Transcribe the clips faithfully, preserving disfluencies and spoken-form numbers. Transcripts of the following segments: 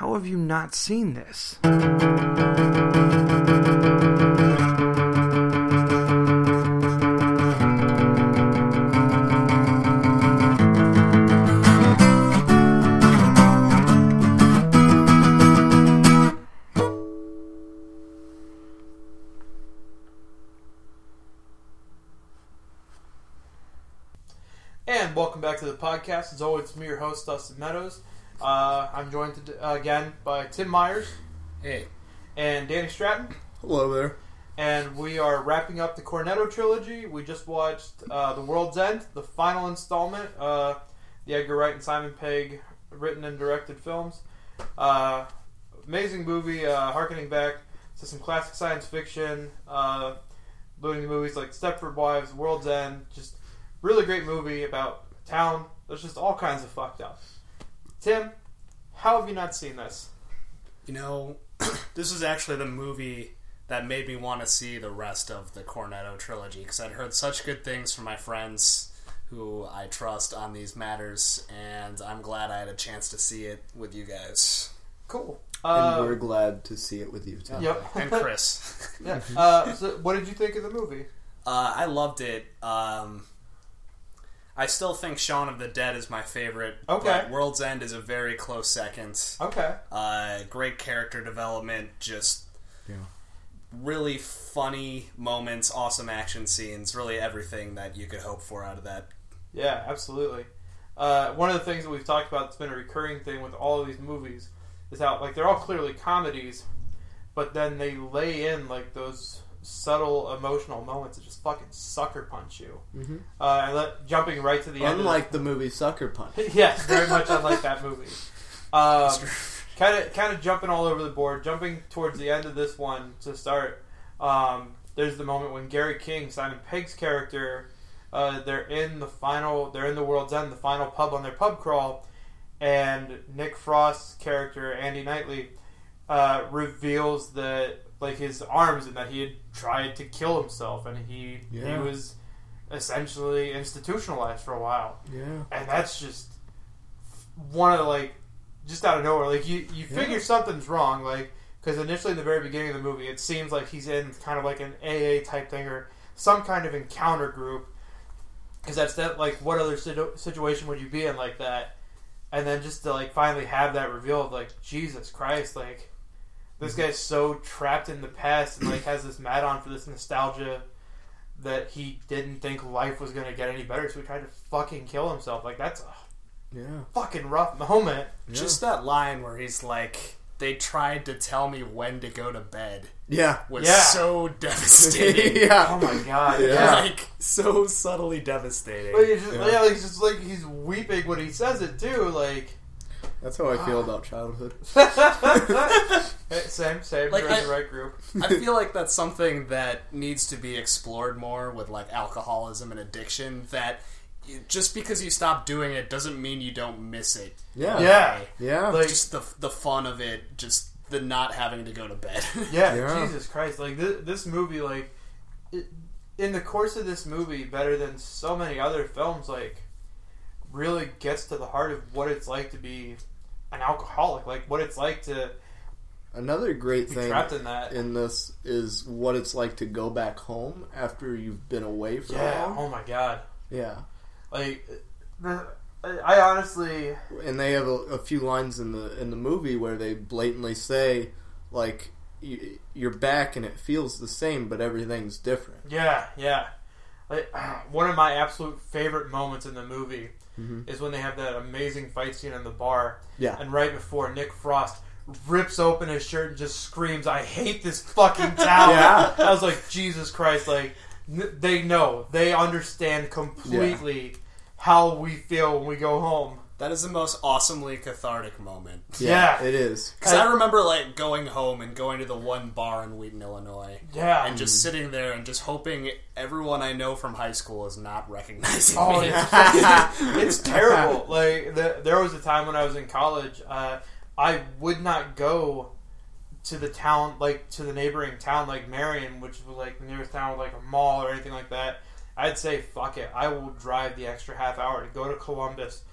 how have you not seen this? And welcome back to the podcast. As always, it's me, your host, Dustin Meadows. Uh, I'm joined to, uh, again by Tim Myers. Hey. And Danny Stratton. Hello there. And we are wrapping up the Cornetto trilogy. We just watched uh, The World's End, the final installment, uh, the Edgar Wright and Simon Pegg written and directed films. Uh, amazing movie, uh, harkening back to some classic science fiction, uh, including the movies like Stepford Wives, World's End, just really great movie about a town. There's just all kinds of fucked up. Tim, how have you not seen this? You know, this was actually the movie that made me want to see the rest of the Cornetto trilogy, because I'd heard such good things from my friends who I trust on these matters, and I'm glad I had a chance to see it with you guys. Cool. And Uh, we're glad to see it with you, too. Yep. And Chris. yeah. Uh, so what did you think of the movie? Uh, I loved it. Um, I still think Shaun of the Dead is my favorite. Okay. But World's End is a very close second. Okay. Uh, great character development, just Yeah. really funny moments, awesome action scenes, really everything that you could hope for out of that. Yeah, absolutely. Uh, one of the things that we've talked about that's been a recurring thing with all of these movies is how, like, they're all clearly comedies, but then they lay in, like, those subtle emotional moments that just fucking sucker punch you. Mm-hmm. Uh, and let, jumping right to the end. Unlike the movie Sucker Punch. Yes, very much unlike that movie. Um, kind of, kind of jumping all over the board. Jumping towards the end of this one to start. Um, there's the moment when Gary King, Simon Pegg's character, uh, they're in the final. They're in the World's End, the final pub on their pub crawl, and Nick Frost's character, Andy Knightley, uh, reveals that, like, his arms, and that he had tried to kill himself, and he Yeah. he was essentially institutionalized for a while. Yeah. And that's just one of the, like, just out of nowhere. Like, you, you figure Yeah. something's wrong, like, because initially in the very beginning of the movie, it seems like he's in kind of like an A A type thing, or some kind of encounter group. Because that's that, like, what other situ- situation would you be in like that? And then just to, like, finally have that reveal of, like, Jesus Christ, like, this guy's so trapped in the past and, like, has this mad on for this nostalgia that he didn't think life was going to get any better, so he tried to fucking kill himself. Like, that's a Yeah. fucking rough moment. Yeah. Just that line where he's like, they tried to tell me when to go to bed Yeah. was Yeah. so devastating. yeah. Oh my god. Yeah. Yeah. Like, so subtly devastating. But he's just, yeah. Yeah. like, it's just like he's weeping when he says it, too. Like, That's how I feel about childhood. Hey, same, same. Like, You're in I- the right group. I feel like that's something that needs to be explored more with, like, alcoholism and addiction, that just because you stop doing it doesn't mean you don't miss it. Yeah. Yeah. Yeah. Like, Just the the fun of it, just the not having to go to bed. yeah, Yeah. Jesus Christ. Like, this, this movie, like, it, in the course of this movie, better than so many other films, like, really gets to the heart of what it's like to be an alcoholic. Like, what it's like to Another great be thing trapped in that. in this is what it's like to go back home after you've been away for Yeah, long. oh my god. Yeah. Like, the, I honestly... And they have a, a few lines in the in the movie where they blatantly say, like, you, you're back and it feels the same, but everything's different. Yeah, yeah. Like, one of my absolute favorite moments in the movie Mm-hmm. is when they have that amazing fight scene in the bar. Yeah. And right before Nick Frost rips open his shirt and just screams, "I hate this fucking town." Yeah. I was like, Jesus Christ, like, n- they know. They understand completely how we feel when we go home. That is the most awesomely cathartic moment. Yeah. It is. Because I remember, like, going home and going to the one bar in Wheaton, Illinois. Yeah. And just sitting there and just hoping everyone I know from high school is not recognizing Oh, me. it's, it's terrible. Like, the, there was a time when I was in college, uh, I would not go to the town, like, to the neighboring town, like Marion, which was, like, the nearest town with, like, a mall or anything like that. I'd say, fuck it. I will drive the extra half hour to go to Columbus,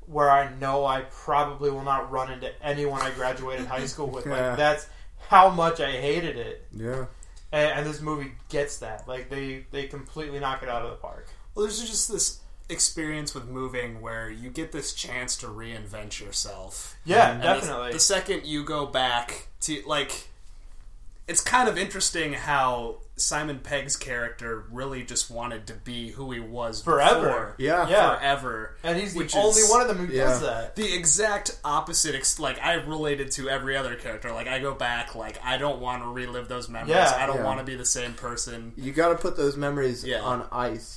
where I know I probably will not run into anyone I graduated high school with. Yeah. Like, that's how much I hated it. Yeah. And, and this movie gets that. Like, they, they completely knock it out of the park. Well, there's just this experience with moving where you get this chance to reinvent yourself. Yeah, And definitely. The, the second you go back to, like, it's kind of interesting how Simon Pegg's character really just wanted to be who he was Forever. before. Yeah. Yeah. Forever. And he's the which only is- one of them who yeah. does that. The exact opposite, ex- like, I related to every other character. Like, I go back, like, I don't want to relive those memories. Yeah. I don't Yeah. want to be the same person. You got to put those memories Yeah. on ice.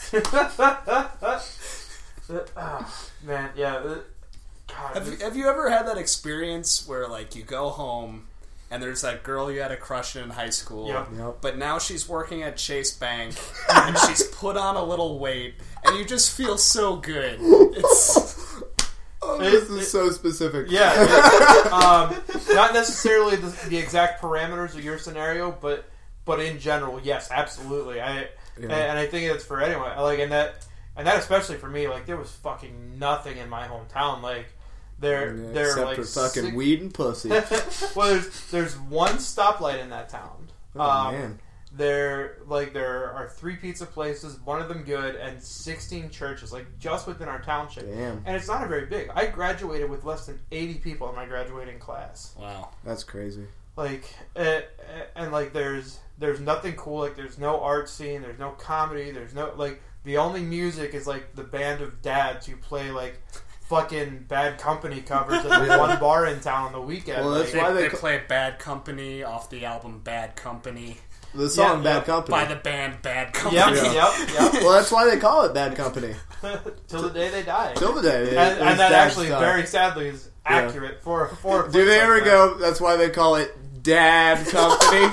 oh, man, yeah. uh, God, Have you, this- have you ever had that experience where, like, you go home and there's that girl you had a crush in in high school, Yep. Yep. but now she's working at Chase Bank and she's put on a little weight and you just feel so good. It's Oh, It- this is it- so specific. Yeah, it- um, not necessarily the, the exact parameters of your scenario, but but in general, yes, absolutely. I Yeah. and, and I think it's for anyone. Like, and that and that especially for me. Like, there was fucking nothing in my hometown. Like, there Yeah, there except like for fucking six- weed and pussy. well, there's there's one stoplight in that town. Oh, um, man. There like there are three pizza places, one of them good, and sixteen churches, like, just within our township. Damn. And it's not a very big. I graduated with less than eighty people in my graduating class. wow. That's crazy. Like, uh, and like, there's there's nothing cool. Like, there's no art scene. There's no comedy. There's no, like, the only music is like the band of dads who play like fucking Bad Company covers at the Yeah. one bar in town on the weekend. Well, Like, that's They, why they they ca- play Bad Company off the album Bad Company The song Yeah, Bad yeah. Company. by the band Bad Company. Yep, Yeah. yep, Well, that's why they call it Bad Company. yep. Till the day they die. Till the day. it- and, it and was that Dad's actually, time. very sadly, is accurate for for. a Do place they like ever that. go, that's why they call it Dad Company?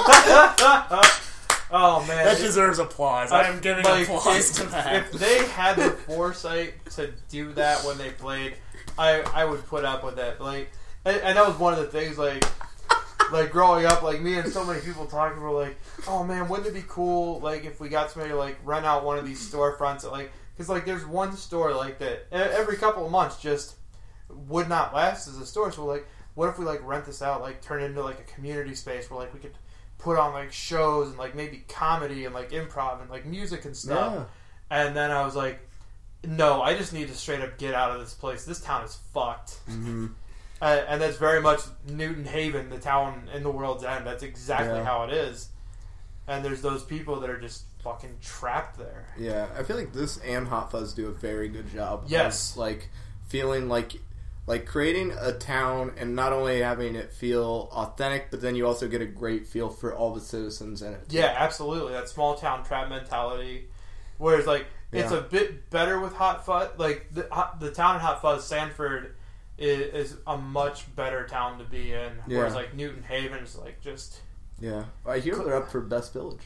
Oh man, That deserves applause. I am giving Like, applause if, to that. If they had the foresight to do that when they played, I I would put up with it. Like, and, and that was one of the things. Like, like growing up, like me and so many people talking were like, "Oh man, wouldn't it be cool? Like, if we got somebody to like rent out one of these storefronts, that, like, because like there's one store like that e- every couple of months just would not last as a store. So like, what if we like rent this out, like turn it into like a community space where like we could put on like shows and like maybe comedy and like improv and like music and stuff." Yeah. And then I was like, no, I just need to straight up get out of this place. This town is fucked. Mm-hmm. Uh, and that's very much Newton Haven, the town in the World's End. That's exactly Yeah. how it is. And there's those people that are just fucking trapped there. Yeah, I feel like this and Hot Fuzz do a very good job. Yes. Of, like, feeling like, like creating a town and not only having it feel authentic, but then you also get a great feel for all the citizens in it. Yeah, absolutely. That small town trap mentality. Whereas, like, it's Yeah. a bit better with Hot Fuzz. Like, the, the town in Hot Fuzz, Sanford, is, is a much better town to be in. Whereas, Yeah. like, Newton Haven is, like, just... Yeah. I hear they're up for Best Village.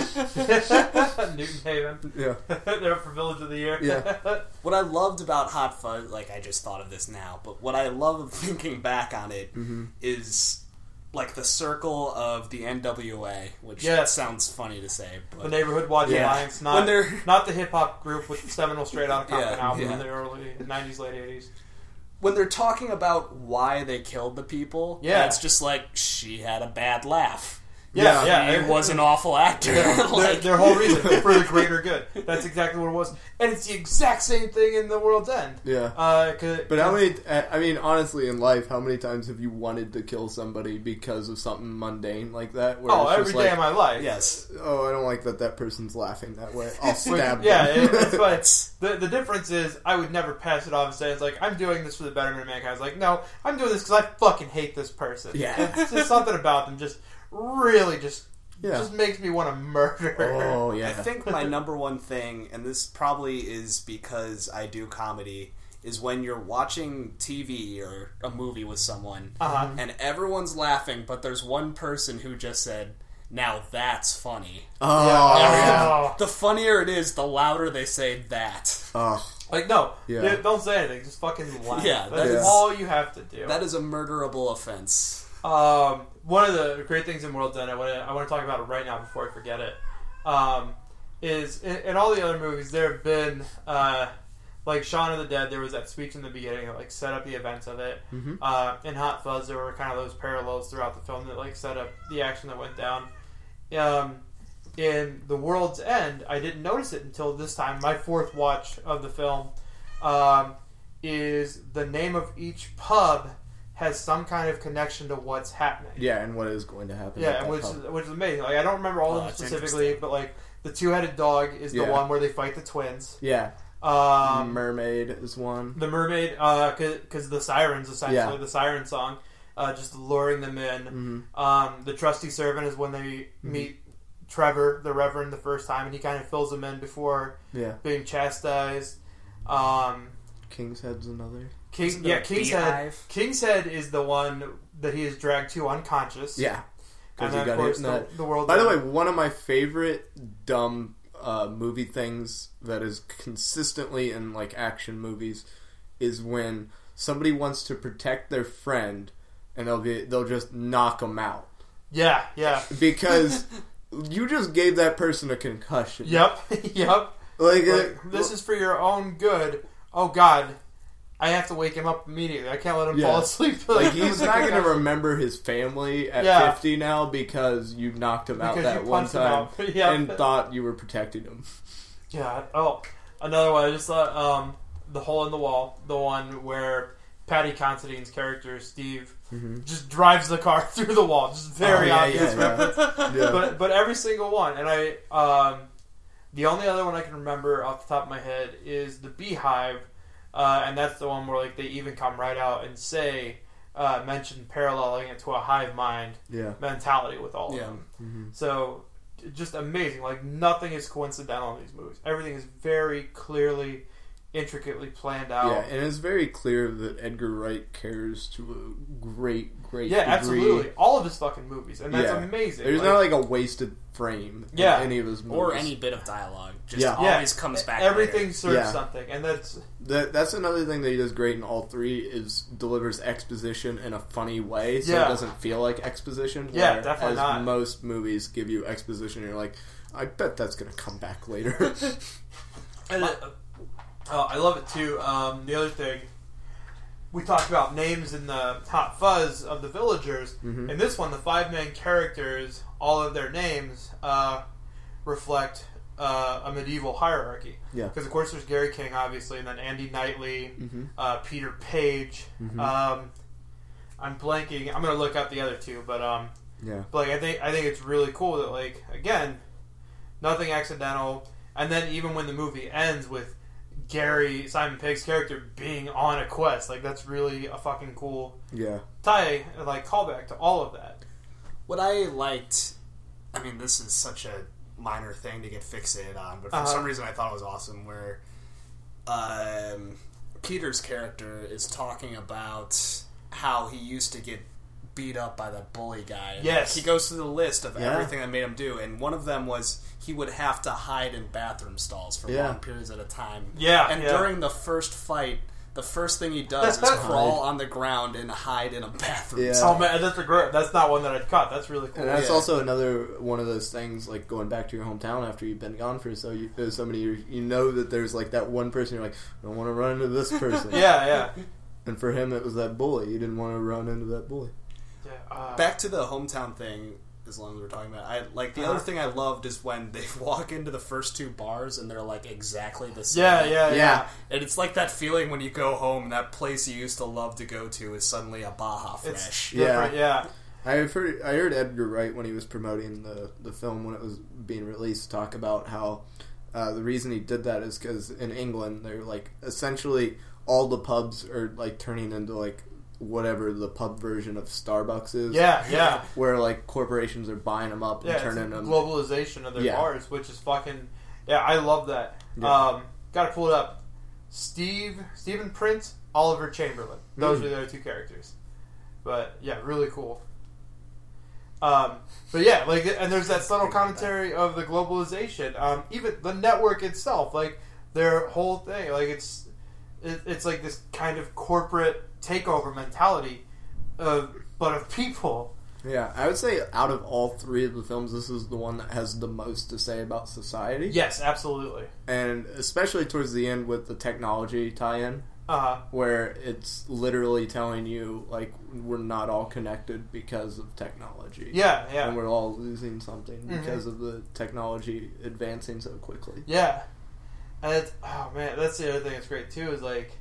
Newton Haven. Yeah. They're up for Village of the Year. Yeah. What I loved about Hot Fuzz, like, I just thought of this now, but what I love thinking back on it Mm-hmm. is like the circle of the N W A, which Yes. sounds funny to say, but The Neighborhood Watch Yeah. Alliance, When not they're- not the hip hop group with the seminal Straight Outta Compton Yeah, album yeah. in the early nineties, late eighties. when they're talking about why they killed the people, Yeah. it's just like she had a bad laugh. Yeah, Yeah. yeah. He was an awful actor. their, Like- their whole reason for the greater good. That's exactly what it was, and it's the exact same thing in The World's End. Yeah. Uh, 'cause- But how many, I mean, honestly, in life, how many times have you wanted to kill somebody because of something mundane like that? Where Oh, it's every just day like, of my life. yes. oh, I don't like that that person's laughing that way. I'll Which- stab yeah, them. it, it's like the the difference is I would never pass it off and say it's like I'm doing this for the betterment of mankind. It's like no, I'm doing this because I fucking hate this person. Yeah. it's just something about them just really just Yeah. just makes me want to murder. Oh, yeah. I think my number one thing, and this probably is because I do comedy, is when you're watching T V or a movie with someone, Uh-huh. and everyone's laughing, but there's one person who just said, "Now that's funny." Oh, Yeah. yeah. Oh. The funnier it is, the louder they say that. Oh, Like no, Yeah. yeah, don't say anything. Just fucking laugh. Yeah, that's that is- all you have to do. That is a murderable offense. Um, one of the great things in World's End, I want to I want to talk about it right now before I forget it. Um, is in, in all the other movies there have been uh, like Shaun of the Dead, there was that speech in the beginning that like set up the events of it. Mm-hmm. Uh, in Hot Fuzz, there were kind of those parallels throughout the film that like set up the action that went down. Um, in The World's End, I didn't notice it until this time. My fourth watch of the film um, is the name of each pub has some kind of connection to what's happening. Yeah, and what is going to happen. Yeah, at and that which pub. is, which is amazing. Like I don't remember all Oh, of them that's specifically, interesting. but like the two-headed dog is the Yeah. one where they fight the twins. Yeah, Um, Mermaid is one. the mermaid, because the sirens essentially Yeah. the siren song, uh, just luring them in. Mm-hmm. Um, the trusty servant is when they meet Trevor, the Reverend, the first time, and he kind of fills them in before Yeah, being chastised. Um, King's Head's another. King, Isn't yeah, there a King's Head. beehive? King's Head is the one that he is dragged to unconscious. Yeah, and because then he of got hit course in the, that. the world. By the way, one of my favorite dumb uh, movie things that is consistently in like action movies is when somebody wants to protect their friend and they'll be they'll just knock them out yeah, yeah, because you just gave that person a concussion. yep, yep. Like, Like, uh, this is for your own good. Oh God, I have to wake him up immediately. I can't let him Yeah. fall asleep. like he's not going to remember his family at Yeah. fifty now because you knocked him out Because that you one punched him time out. Yeah. and thought you were protecting him. Yeah. Oh, another one. I just thought um, the hole in the wall, the one where Patty Considine's character Steve Mm-hmm. just drives the car through the wall. Just very Oh, yeah, obvious yeah, yeah. reference. Yeah. But but every single one, and I um, the only other one I can remember off the top of my head is the Beehive, uh, and that's the one where like they even come right out and say uh, mention paralleling it to a hive mind yeah. mentality with all of Yeah. them. Mm-hmm. So just amazing. Like nothing is coincidental in these movies. Everything is very clearly, intricately planned out. Yeah, and it's very clear that Edgar Wright cares to a great, great Yeah, degree. absolutely. All of his fucking movies, and that's Yeah. amazing. There's Like, not like a wasted frame Yeah. in any of his movies. Or any bit of dialogue. Just Yeah. yeah, always comes back Everything later. serves Yeah. something, and that's That, that's another thing that he does great in all three is delivers exposition in a funny way, so Yeah. it doesn't feel like exposition. Yeah, where, definitely as not. most movies give you exposition, you're like, I bet that's going to come back later. And it, uh, I love it too. Um, the other thing we talked about names in the Hot Fuzz of the villagers. Mhm. In this one, the five main characters, all of their names uh, reflect uh, a medieval hierarchy. Yeah. Because of course there's Gary King, obviously, and then Andy Knightley, Mhm. uh, Peter Page. Mhm. Um, I'm blanking. I'm gonna look up the other two, but um, Yeah. but like I think I think it's really cool that like again, nothing accidental, and then even when the movie ends with Gary Simon Pegg's character being on a quest, like that's really a fucking cool Yeah. tie, like callback to all of that. What I liked, I mean, this is such a minor thing to get fixated on, but for Uh-huh. some reason I thought it was awesome. Where um, Peter's character is talking about how he used to get beat up by that bully guy. And Yes. he goes through the list of Yeah. everything that made him do, and one of them was he would have to hide in bathroom stalls for Yeah. long periods at a time. Yeah, and yeah. during the first fight, the first thing he does is crawl on the ground and hide in a bathroom Yeah. stall. Oh man, that's a great. That's not one that I'd cut. That's really cool. And that's Yeah. also another one of those things, like going back to your hometown after you've been gone for so you, so many years. You know that there's like that one person you're like, I don't want to run into this person. Yeah, yeah, And for him, it was that bully. He didn't want to run into that bully. yeah. Uh, Back to the hometown thing. As long as we're talking about, I like the Uh-huh. other thing I loved is when they walk into the first two bars and they're like exactly the same. yeah, yeah, yeah, Yeah. And it's like that feeling when you go home and that place you used to love to go to is suddenly a Baja It's Fresh. different. Yeah, I've heard I heard Edgar Wright when he was promoting the, the film when it was being released talk about how uh, the reason he did that is because in England they're like essentially all the pubs are like turning into like whatever the pub version of Starbucks is. yeah, yeah. Where like corporations are buying them up and Yeah, it's turning a them. globalization of their Yeah. bars, which is fucking. Yeah, I love that. Yeah. Um, Got to pull it up. Steve, Stephen Prince, Oliver Chamberlain. Those Mm. are the other two characters. But yeah, really cool. Um, but yeah, like, and there's that subtle commentary of the globalization. Um, even the network itself, like their whole thing, like it's it, it's like this kind of corporate takeover mentality, of but of people. Yeah, I would say out of all three of the films, this is the one that has the most to say about society. Yes, absolutely. And especially towards the end with the technology tie-in, Uh-huh. where it's literally telling you, like, we're not all connected because of technology. Yeah, yeah. And we're all losing something Mm-hmm. because of the technology advancing so quickly. Yeah. And it's, oh man, that's the other thing that's great too, is like,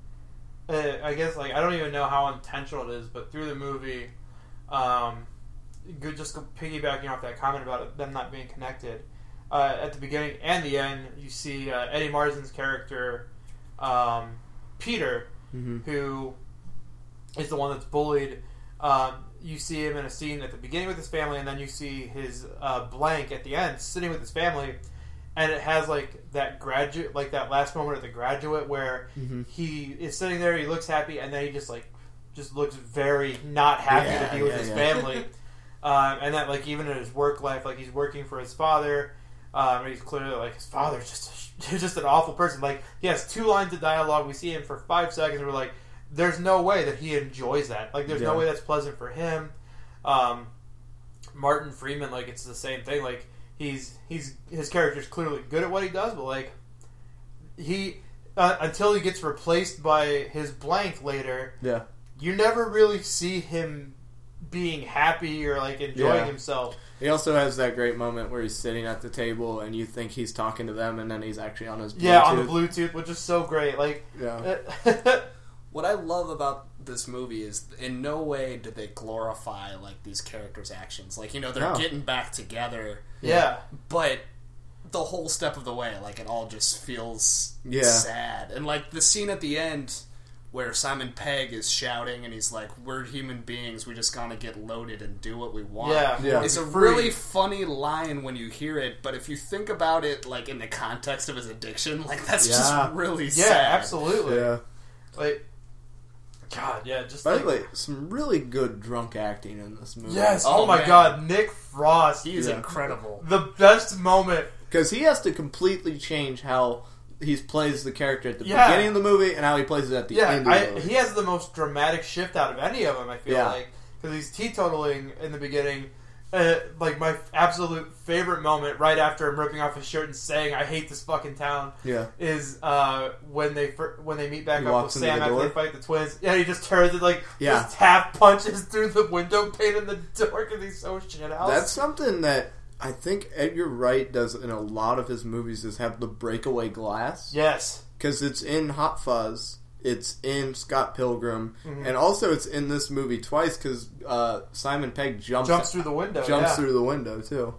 uh, I guess, like, I don't even know how intentional it is, but through the movie, um, good, just piggybacking off that comment about it, them not being connected, uh, at the beginning and the end, you see uh, Eddie Marsan's character, um, Peter, Mm-hmm. who is the one that's bullied. Um, you see him in a scene at the beginning with his family, and then you see his uh, blank at the end, sitting with his family, and it has like that graduate, like that last moment of The Graduate, where Mm-hmm. he is sitting there, he looks happy, and then he just like just looks very not happy Yeah, to be with yeah, his yeah. family, um, and that like even in his work life, like he's working for his father. Um, and he's clearly like his father's just he's just an awful person. Like he has two lines of dialogue. We see him for five seconds. And we're like, there's no way that he enjoys that. Like there's no Yeah. way that's pleasant for him. Um, Martin Freeman, like it's the same thing. Like he's he's his character's clearly good at what he does, but like he uh, until he gets replaced by his blank later, Yeah. you never really see him being happy or like enjoying Yeah. himself. He also has that great moment where he's sitting at the table and you think he's talking to them, and then he's actually on his Bluetooth. Yeah, on the Bluetooth, which is so great. Like, Yeah. What I love about this movie is in no way do they glorify like these characters' actions. Like, you know, they're No. getting back together, yeah, but the whole step of the way, like it all just feels Yeah. sad. And like the scene at the end where Simon Pegg is shouting and he's like, "We're human beings. We just gotta get loaded and do what we want." yeah, Yeah. It's a Free. really funny line when you hear it, but if you think about it, like in the context of his addiction, like that's Yeah. just really yeah, sad. absolutely. Yeah. Like, God, yeah, just By like, the way, some really good drunk acting in this movie. yes. Oh, Oh, my man. God, Nick Frost, He is Yeah. incredible. the best moment. Because he has to completely change how he plays the character at the Yeah. beginning of the movie and how he plays it at the Yeah, end of the I, movie. he has the most dramatic shift out of any of them. I feel Yeah. like because he's teetotaling in the beginning. Uh, like my absolute favorite moment, right after him ripping off his shirt and saying, "I hate this fucking town," Yeah. is uh, when they fir- when they meet back He up with walks into Sam the after door? they fight the twins. Yeah, he just turns and like Yeah. just half punches through the window pane in the door because he's so shit out. That's something that I think Edgar Wright does in a lot of his movies, is have the breakaway glass. yes, Because it's in Hot Fuzz, it's in Scott Pilgrim, Mhm. and also it's in this movie twice because uh, Simon Pegg jumps jumps through the window. jumps yeah. through the window too.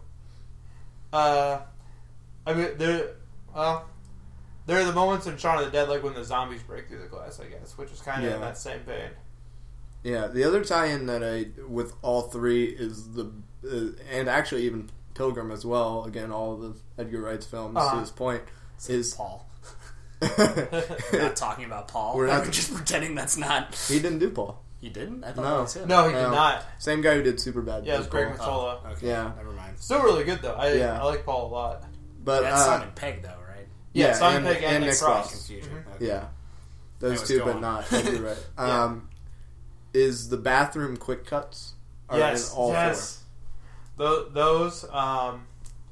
Uh, I mean, there. Well, there are the moments in Shaun of the Dead, like when the zombies break through the glass, I guess, which is kind of Yeah. in that same vein. Yeah, the other tie-in that I with all three is the uh, and actually even Pilgrim as well. Again, all of the Edgar Wright's films Uh-huh. to this point is Paul. We're not talking about Paul. We're We're not- just pretending that's not. he didn't do Paul. He didn't? I thought No. that was him. No, he No. did not. Same guy who did Superbad. Yeah, it was did Greg Paul. Matola. Okay, Yeah. never mind. Still really good though. I Yeah. I like Paul a lot. But That's uh, Simon Pegg, though, right? Yeah, Yeah, Simon and- Pegg and, and Nick Nick Frost. Frost. Confusion. Mhm. Okay. yeah, those Anyways, two, go but on. not Edgar Wright. Yeah. Um, is the bathroom quick cuts? Are Yes, in all yes. Tho- those. Um,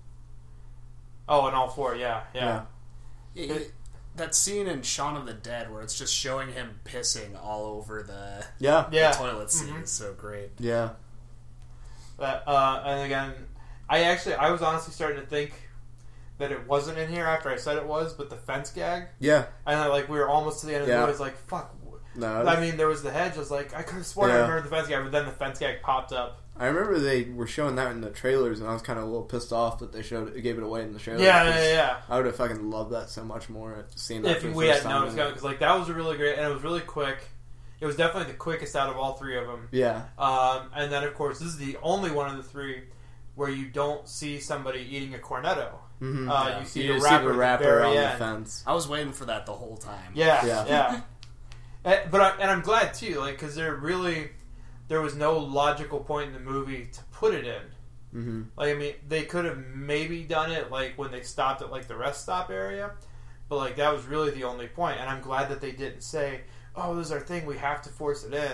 oh, and all four. Yeah, four. yeah. Yeah, yeah, that scene in Shaun of the Dead where it's just showing him pissing all over the, Yeah, the Yeah. toilet seat Mhm. is so great. yeah, But, uh, and again, I actually I was honestly starting to think that it wasn't in here after I said it was, but the fence gag, yeah. and then, like we were almost to the end of the Yeah. movie. I was like, fuck. No, I mean, there was the hedge. I was like, I could have sworn I Yeah. remember the fence gag, but then the fence gag popped up. I remember they were showing that in the trailers, and I was kind of a little pissed off that they showed it, gave it away in the trailers. Yeah, 'cause yeah, yeah. I would have fucking loved that so much more. Seeing that If for the we first had time. noticed, because like that was really great, and it was really quick. It was definitely the quickest out of all three of them. Yeah, Um, and then, of course, this is the only one of the three where you don't see somebody eating a cornetto. mm-hmm. Uh, Yeah. You see you the just see rapper, the at the rapper very on end. the fence. I was waiting for that the whole time. Yeah, Yeah. yeah. Eh, but I, and I'm glad too, like because there really there was no logical point in the movie to put it in. Mm-hmm. Like I mean, they could have maybe done it like when they stopped at like the rest stop area, but like that was really the only point. And I'm glad that they didn't say, "Oh, this is our thing. We have to force it in."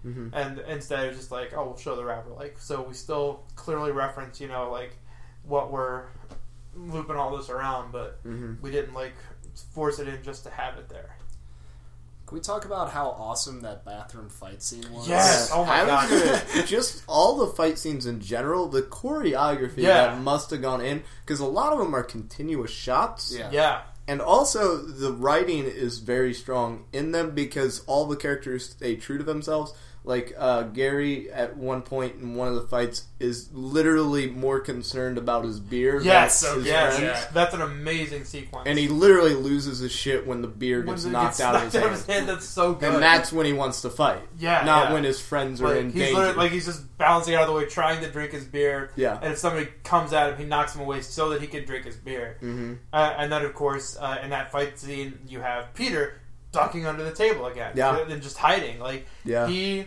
Mm-hmm. and instead it's just like, oh, we'll show the rapper. Like, so we still clearly reference, you know, like what we're looping all this around, but Mm-hmm. we didn't like force it in just to have it there. Can we talk about how awesome that bathroom fight scene was? Yes. Oh my I God. was gonna, just all the fight scenes in general, the choreography Yeah. that must have gone in, because a lot of them are continuous shots. Yeah. Yeah. And also, the writing is very strong in them because all the characters stay true to themselves. Like, uh, Gary, at one point in one of the fights, is literally more concerned about his beer Yes. than his yes. friends. Yeah. That's an amazing sequence. And he literally loses his shit when the beer When gets it knocked gets out of his knocked hand. hand. That's so good. And that's when he wants to fight. Yeah, Not yeah. when his friends are like, in he's danger. literally, like he's just balancing out of the way, trying to drink his beer. Yeah. And if somebody comes at him, he knocks him away so that he can drink his beer. Mm-hmm. Uh, and then, of course, uh, in that fight scene, you have Peter ducking under the table again. Yeah. And just hiding. Like, Yeah. he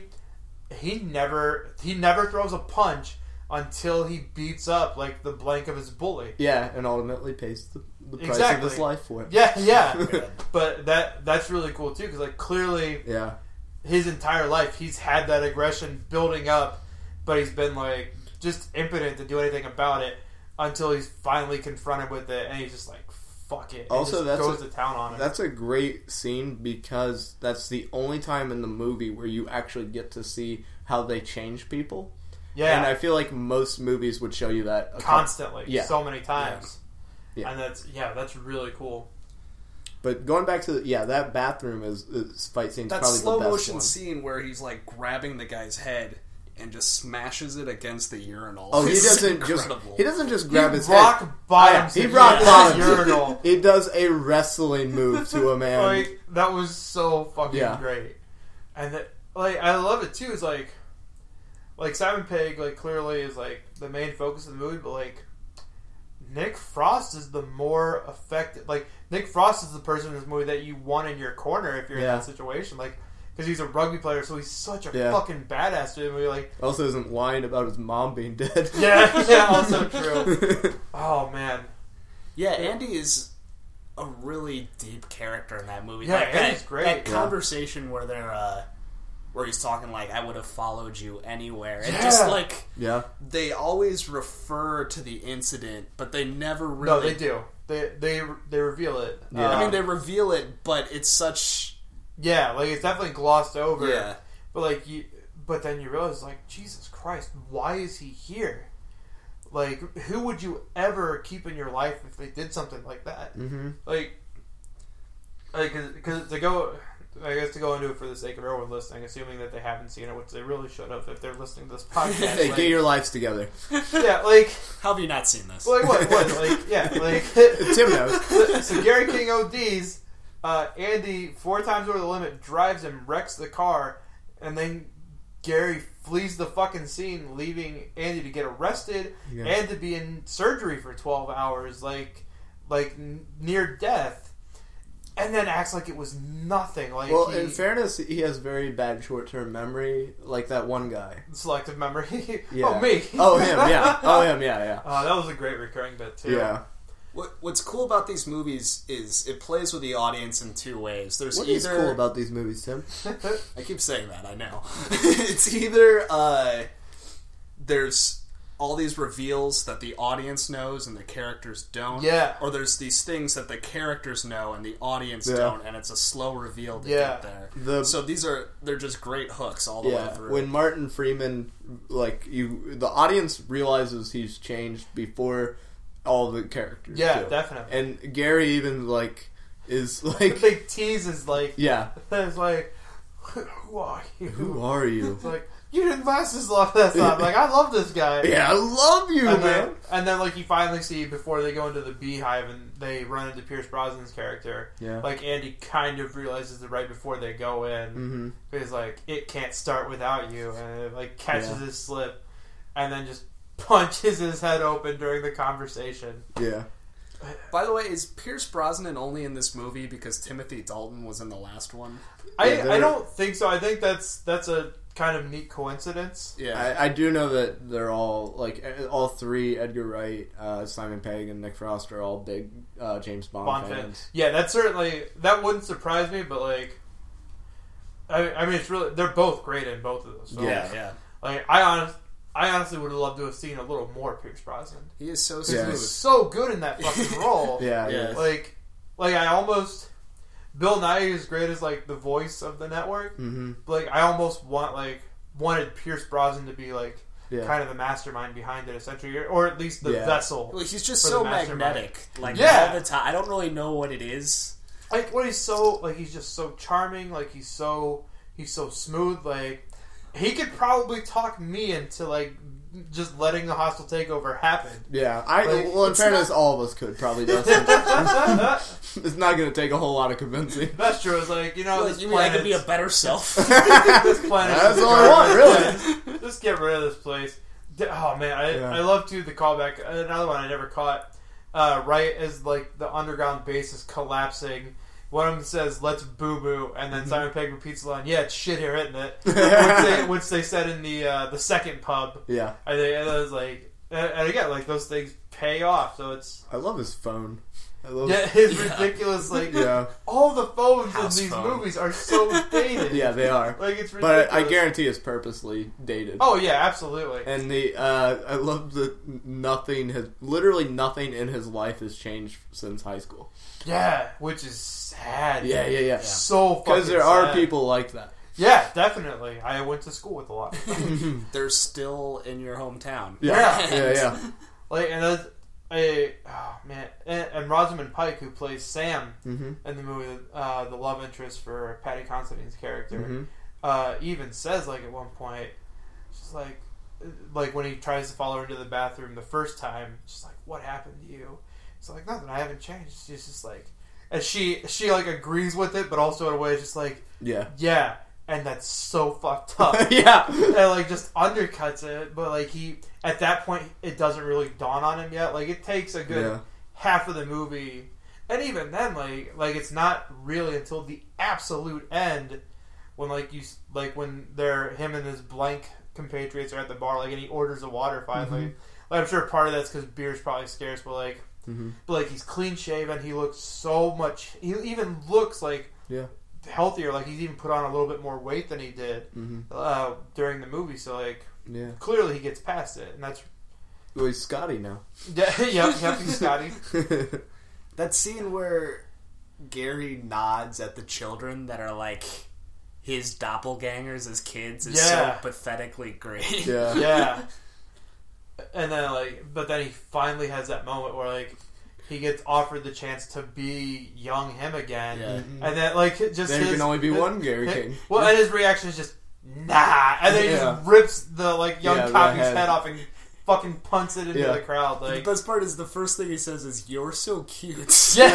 he never he never throws a punch until he beats up, like, the blank of his bully. Yeah, and ultimately pays the, the price Exactly. of his life for it. Yeah, yeah. Good. But that that's really cool, too, because, like, clearly Yeah. his entire life he's had that aggression building up, but he's been, like, just impotent to do anything about it until he's finally confronted with it, and he's just like, fuck it. And Also, just that's goes a- to town on it. That's a great scene because that's the only time in the movie where you actually get to see how they change people. Yeah. And I feel like most movies would show you that. a couple- Constantly. Yeah. So many times. Yeah. And that's, yeah, that's really cool. But going back to, the, yeah, that bathroom is, is fight scene is That probably slow the best motion one. scene where he's like grabbing the guy's head and just smashes it against the urinal. Oh, he is doesn't just incredible. he doesn't just grab he his rock head. bottoms Oh, yeah, he him rock in bottoms the urinal. He does a wrestling move to a man. Like, that was so fucking Yeah. great. And that, like, I love it too. It's like, like Simon Pegg, like, clearly is like the main focus of the movie, but like Nick Frost is the more effective. Like, Nick Frost is the person in this movie that you want in your corner if you're Yeah. in that situation. Like, because he's a rugby player, so he's such a Yeah. fucking badass to the movie. Like, Also isn't lying about his mom being dead. yeah, yeah, also true. Oh man, Yeah, Andy is a really deep character in that movie. Yeah, like, Andy's that, great. That Yeah. conversation where they're, uh, where he's talking like, "I would have followed you anywhere," and Yeah. just like Yeah. they always refer to the incident, but they never really. no, they do. They they they reveal it. Yeah. I mean, Um, they reveal it, but it's such. yeah, like it's definitely glossed over. Yeah. But like you, but then you realize, like, Jesus Christ, why is he here? Like, who would you ever keep in your life if they did something like that? Mm-hmm. Like, like, because to go, I guess to go into it for the sake of everyone listening, assuming that they haven't seen it, which they really should have if they're listening to this podcast. Hey, like, get your lives together. yeah, like, How have you not seen this? like what, what, like, yeah, like. Tim knows. So Gary King O Ds, uh, Andy four times over the limit drives him, wrecks the car, and then Gary flees the fucking scene, leaving Andy to get arrested Yeah. and to be in surgery for twelve hours, like like n- near death, and then acts like it was nothing. Like, Well, he, in fairness, he has very bad short-term memory, like that one guy. selective memory. Yeah. Oh, me. Oh, him, yeah. Oh, him, yeah, yeah. Oh, that was a great recurring bit too. Yeah. What, what's cool about these movies is it plays with the audience in two ways. There's What either is cool about these movies, Tim? I keep saying that, I know. It's either uh, there's all these reveals that the audience knows and the characters don't. Yeah. Or there's these things that the characters know and the audience Yeah. don't, and it's a slow reveal to Yeah. get there. The- so these are they're just great hooks all the way Yeah, through. when Martin Freeman, like you, the audience realizes he's changed before all the characters. Yeah, do. definitely. And Gary even like is The like, big tease is like, yeah, it's like, who are you? who are you? It's like, you didn't last as long that time. Like, I love this guy. Yeah, I love you, And man. then, and then, like, you finally see before they go into the beehive and they run into Pierce Brosnan's character. Yeah. Like, Andy kind of realizes it right before they go in. Mm-hmm. He's like, it can't start without you. And it, like, catches Yeah. his slip and then just punches his head open during the conversation. Yeah. By the way, is Pierce Brosnan only in this movie because Timothy Dalton was in the last one? I, Yeah, I they're- don't think so. I think that's that's a kind of neat coincidence. Yeah. I, I do know that they're all like all three, Edgar Wright, uh, Simon Pegg, and Nick Frost are all big uh, James Bond, Bond fans. fan. Yeah, that's certainly, that wouldn't surprise me, but like, I, I mean, it's really they're both great in both of those films. Yeah, yeah. Like I honest, I honestly would have loved to have seen a little more Pierce Brosnan. He is so He smooth. was so good in that fucking role. Yeah, Yeah. yeah. Like, like I almost Bill Nye is great as like the voice of the network. Mm-hmm. But, like I almost want like wanted Pierce Brosnan to be like Yeah. kind of the mastermind behind it, essentially, or at least the Yeah. vessel. Well, he's just for so the mastermind. magnetic, like Yeah. all the time. I don't really know what it is. Like when he's so like he's just so charming. Like he's so he's so smooth. Like he could probably talk me into like just letting the hostile takeover happen. Yeah, I Like, well, in it's fairness, not- all of us could probably. Dustin. That's It's not going to take a whole lot of convincing. true. It's like you know Like, this you mean I planet. could be a better self? This planet. That's is all I want, garbage. really. Yeah, just get rid of this place. D- Oh man, I, Yeah. I love too the callback. Another one I never caught. Uh, right as like the underground base is collapsing, one of them says "Let's boo boo," and then Simon Pegg repeats the line, "Yeah, it's shit here, isn't it?" which, they, which they said in the uh, the second pub. Yeah, I think it was like, and and again, like those things pay off. So it's I love his phone. I love. yeah, it's Yeah. ridiculous. Like Yeah, all the phones House in these phone. movies are so dated. yeah, they are. like it's ridiculous. But I guarantee it's purposely dated. Oh yeah, absolutely. And the uh, I love that nothing has literally nothing in his life has changed since high school. Yeah, which is sad. Yeah, yeah, yeah. So fucking Because there are sad. people like that. Yeah, definitely. I went to school with a lot of them. They're still in your hometown. Yeah, Yeah. yeah, yeah. like, and that's a oh man, and, and Rosamund Pike, who plays Sam Mm-hmm. in the movie, uh, the love interest for Patty Considine's character, Mm-hmm. uh, even says like at one point, she's like, like when he tries to follow her into the bathroom the first time, she's like, "What happened to you?" He's like, "Nothing. I haven't changed." She's just like, and she she like agrees with it, but also in a way, it's just like, Yeah. yeah, and that's so fucked up. Yeah. And like just undercuts it, but like he at that point it doesn't really dawn on him yet. Like it takes a good Yeah. half of the movie, and even then, like like it's not really until the absolute end when like you like when they're him and his blank compatriots are at the bar, like and he orders a water finally. Mhm. Like I'm sure part of that's because beer's probably scarce, but like Mm-hmm. but like he's clean shaven, he looks so much. He even looks like Yeah. healthier. Like he's even put on a little bit more weight than he did Mm-hmm. uh, during the movie. So like Yeah. clearly he gets past it, and that's Well, he's Scotty now. yeah, yep, yep, he's Scotty. That scene where Gary nods at the children that are like his doppelgangers as kids is Yeah. so pathetically great. Yeah. Yeah, and then like, but then he finally has that moment where like he gets offered the chance to be young him again, Yeah. and then like just There his, can only be his- one Gary his- King. Well, and his reaction is just nah, and then he Yeah. just rips the like young Yeah, the copy's head. head off and fucking punts it into Yeah. the crowd. The Like best part is the first thing he says is, "You're so cute." yeah,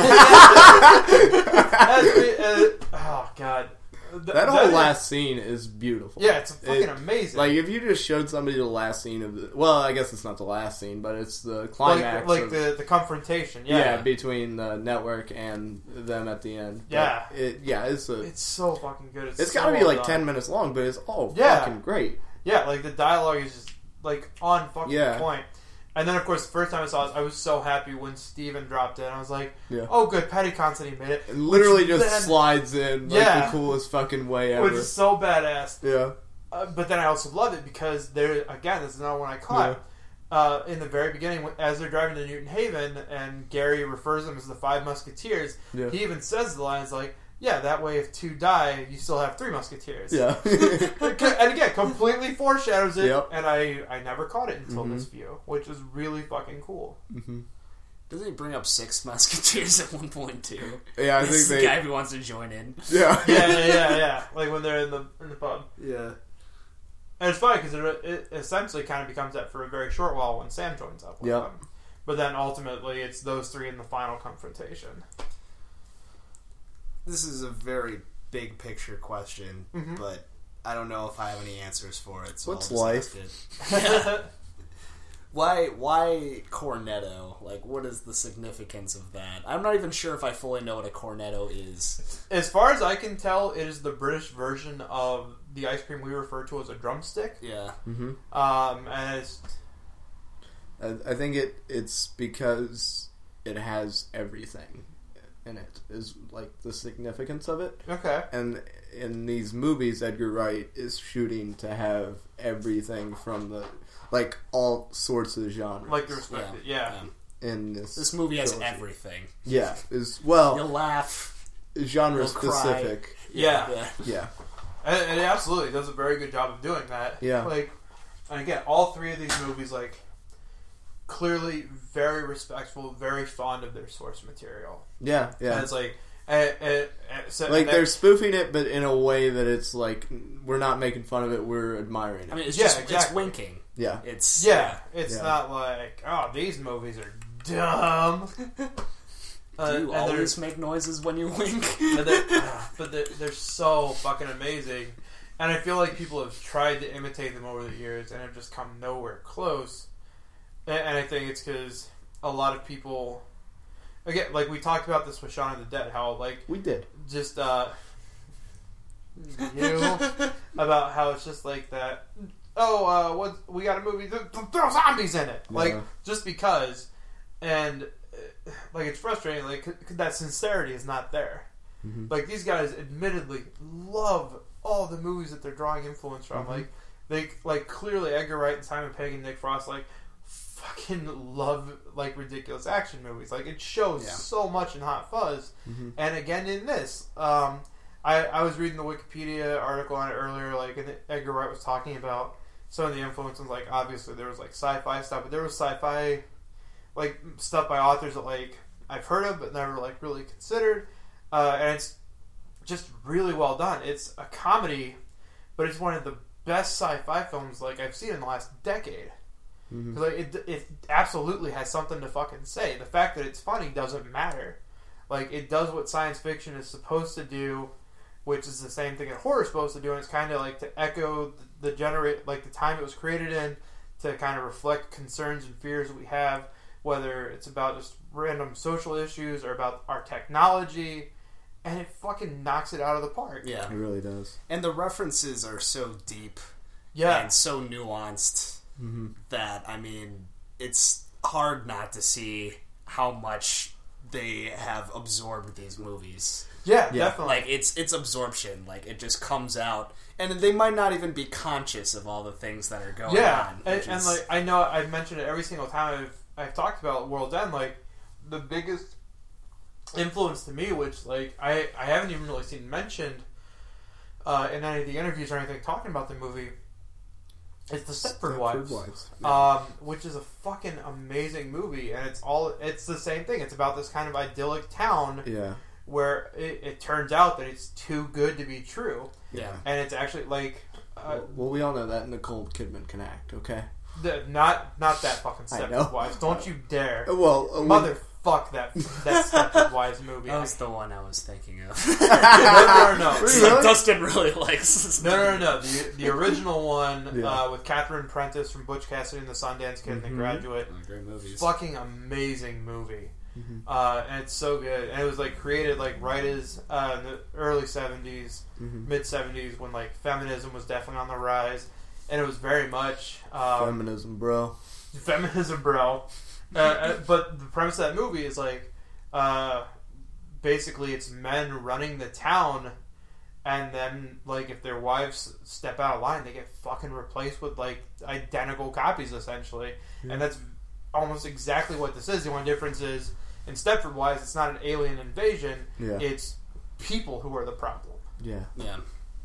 That's re- uh, oh god, Th- That whole is- last scene is beautiful. yeah, it's fucking It- amazing. Like if you just showed somebody the last scene of the well, I guess it's not the last scene, but it's the climax. like, like of, the the confrontation. yeah. Yeah, between the network and them at the end. But Yeah. it, yeah, it's a. it's so fucking good. It's, It's so got to be well like done. ten minutes long, but it's all Yeah. fucking great. Yeah, like the dialogue is just like on fucking Yeah. point. And then, of course, the first time I saw it, I was so happy when Steven dropped in. I was like, Yeah. "Oh, good, Patty Considine made it." It literally Which just then- slides in like Yeah. the coolest fucking way ever. which is so badass. yeah. Uh, but then I also love it because there again, this is another one I caught. Uh, in the very beginning, when- as they're driving to Newton Haven, and Gary refers them as the Five Musketeers, Yeah. he even says the lines like, "Yeah, that way if two die, you still have three Musketeers." Yeah. And again, completely foreshadows it, Yep. and I, I never caught it until Mhm. this view, which is really fucking cool. hmm Doesn't he bring up six musketeers at one point too? Yeah, I This think is the they. guy who wants to join in. Yeah. Yeah, yeah, yeah, yeah. Like when they're in the in the pub. Yeah. And it's funny because it, it essentially kind of becomes that for a very short while when Sam joins up with Yep. them. But then ultimately it's those three in the final confrontation. This is a very big picture question, Mhm. but I don't know if I have any answers for it. So What's I'll just life? ask it. Why? Why cornetto? Like, what is the significance of that? I'm not even sure if I fully know what a cornetto is. As far as I can tell, it is the British version of the ice cream we refer to as a drumstick. Yeah. hmm Um, and it's I, I think it it's because it has everything. in it. Is like the significance of it. Okay. And in these movies, Edgar Wright is shooting to have everything from the like all sorts of genres. Like the respect it, yeah. yeah. In this, This movie has trilogy. everything. Yeah, is well You'll laugh. genre You'll cry. specific. Yeah. yeah. Yeah, And, and it absolutely does a very good job of doing that. Yeah. Like, and again, all three of these movies, like, clearly very respectful, very fond of their source material. yeah, yeah. And it's like, and, and, and, so, Like and they're spoofing it, but in a way that it's like we're not making fun of it; we're admiring it. I mean, it's Yeah, just exactly. it's winking. yeah, It's yeah, it's Yeah. not like, oh, these movies are dumb. Uh, Do you and they're- always make noises when you wink? but they're, uh, but they're, they're so fucking amazing. And I feel like people have tried to imitate them over the years and have just come nowhere close. And, and I think it's because a lot of people, again, like we talked about this with Shaun of the Dead, how like we did. just uh, you about how it's just like that. Oh, uh, what we got a movie? th- th- Throw zombies in it, like Yeah. just because, and uh, like it's frustrating. Like 'cause that sincerity is not there. Mhm. Like these guys, admittedly, love all the movies that they're drawing influence from. Mhm. Like they like clearly Edgar Wright and Simon Pegg and Nick Frost like fucking love like ridiculous action movies. Like it shows Yeah. so much in Hot Fuzz, Mhm. and again in this. Um, I I was reading the Wikipedia article on it earlier. Like and Edgar Wright was talking about some of the influences. Like obviously there was like sci-fi stuff, but there was sci-fi like stuff by authors that like I've heard of but never like really considered. Uh, and it's just really well done. It's a comedy, but it's one of the best sci-fi films like I've seen in the last decade. Mhm. 'Cause, like, it it absolutely has something to fucking say. The fact that it's funny doesn't matter. Like it does what science fiction is supposed to do, which is the same thing that horror is supposed to do. And it's kind of like to echo the, the generate like the time it was created in, to kind of reflect concerns and fears that we have, whether it's about just random social issues or about our technology. And it fucking knocks it out of the park. Yeah. It really does. And the references are so deep Yeah. and so nuanced Mm-hmm. that, I mean, it's hard not to see how much they have absorbed these movies. Yeah, Yeah. definitely. Like, it's it's absorption. Like, it just comes out. And they might not even be conscious of all the things that are going yeah. on. And, which and is- like I know I've mentioned it every single time I've I've talked about World's End. Like the biggest influence to me, which like I I haven't even really seen mentioned uh, in any of the interviews or anything talking about the movie, is the Stepford Wives. Wives. Um, which is a fucking amazing movie, and it's all it's the same thing. It's about this kind of idyllic town Yeah. where it, it turns out that it's too good to be true, yeah. and it's actually like uh, Well, well, we all know that Nicole Kidman can act. Okay. the, not not that fucking I Stepford know. Wives. Don't you dare, Uh, Well, uh, we- motherfuck that that Stepford Wives movie. That was the one I was thinking of. no, no, no, no. Really? Dustin really likes. No, no, no, no. The, the original one Yeah. uh, with Catherine Prentice from Butch Cassidy and the Sundance Kid and The Mhm. Graduate. Oh, great movies. Fucking amazing movie. Mhm. Uh, and it's so good. And it was like created like right as uh, in the early seventies, Mhm. mid seventies, when like feminism was definitely on the rise. And it was very much um, Feminism, bro. feminism, bro. Uh, uh, but the premise of that movie is like uh, basically it's men running the town, and then like if their wives step out of line, they get fucking replaced with like identical copies essentially. Yeah. And that's almost exactly what this is. The only difference is in Stepford Wives, it's not an alien invasion; Yeah. it's people who are the problem. Yeah. Yeah.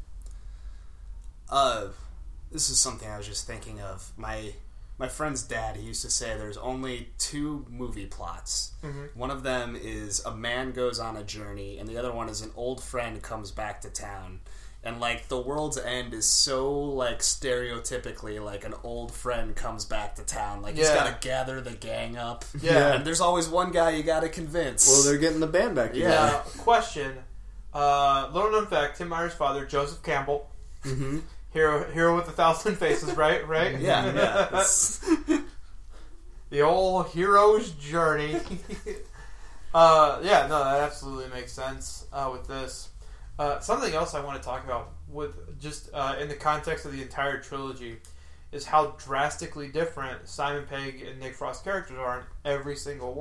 Uh, this is something I was just thinking of. My my friend's dad, he used to say there's only two movie plots. Mm-hmm. One of them is a man goes on a journey, and the other one is an old friend comes back to town. And, like, The World's End is so, like, stereotypically, like, an old friend comes back to town. Like, he's Yeah. got to gather the gang up. Yeah. And there's always one guy you got to convince. Well, they're getting the band back Yeah. together. Now, question: uh, little known fact, Tim Meyer's father, Joseph Campbell. Mm-hmm. Hero, hero with a thousand faces, right? Right? Yeah, yeah. It's- The old hero's journey. uh, yeah, no, that absolutely makes sense uh, with this. Uh, something else I want to talk about with just uh, in the context of the entire trilogy is how drastically different Simon Pegg and Nick Frost characters are in every single one.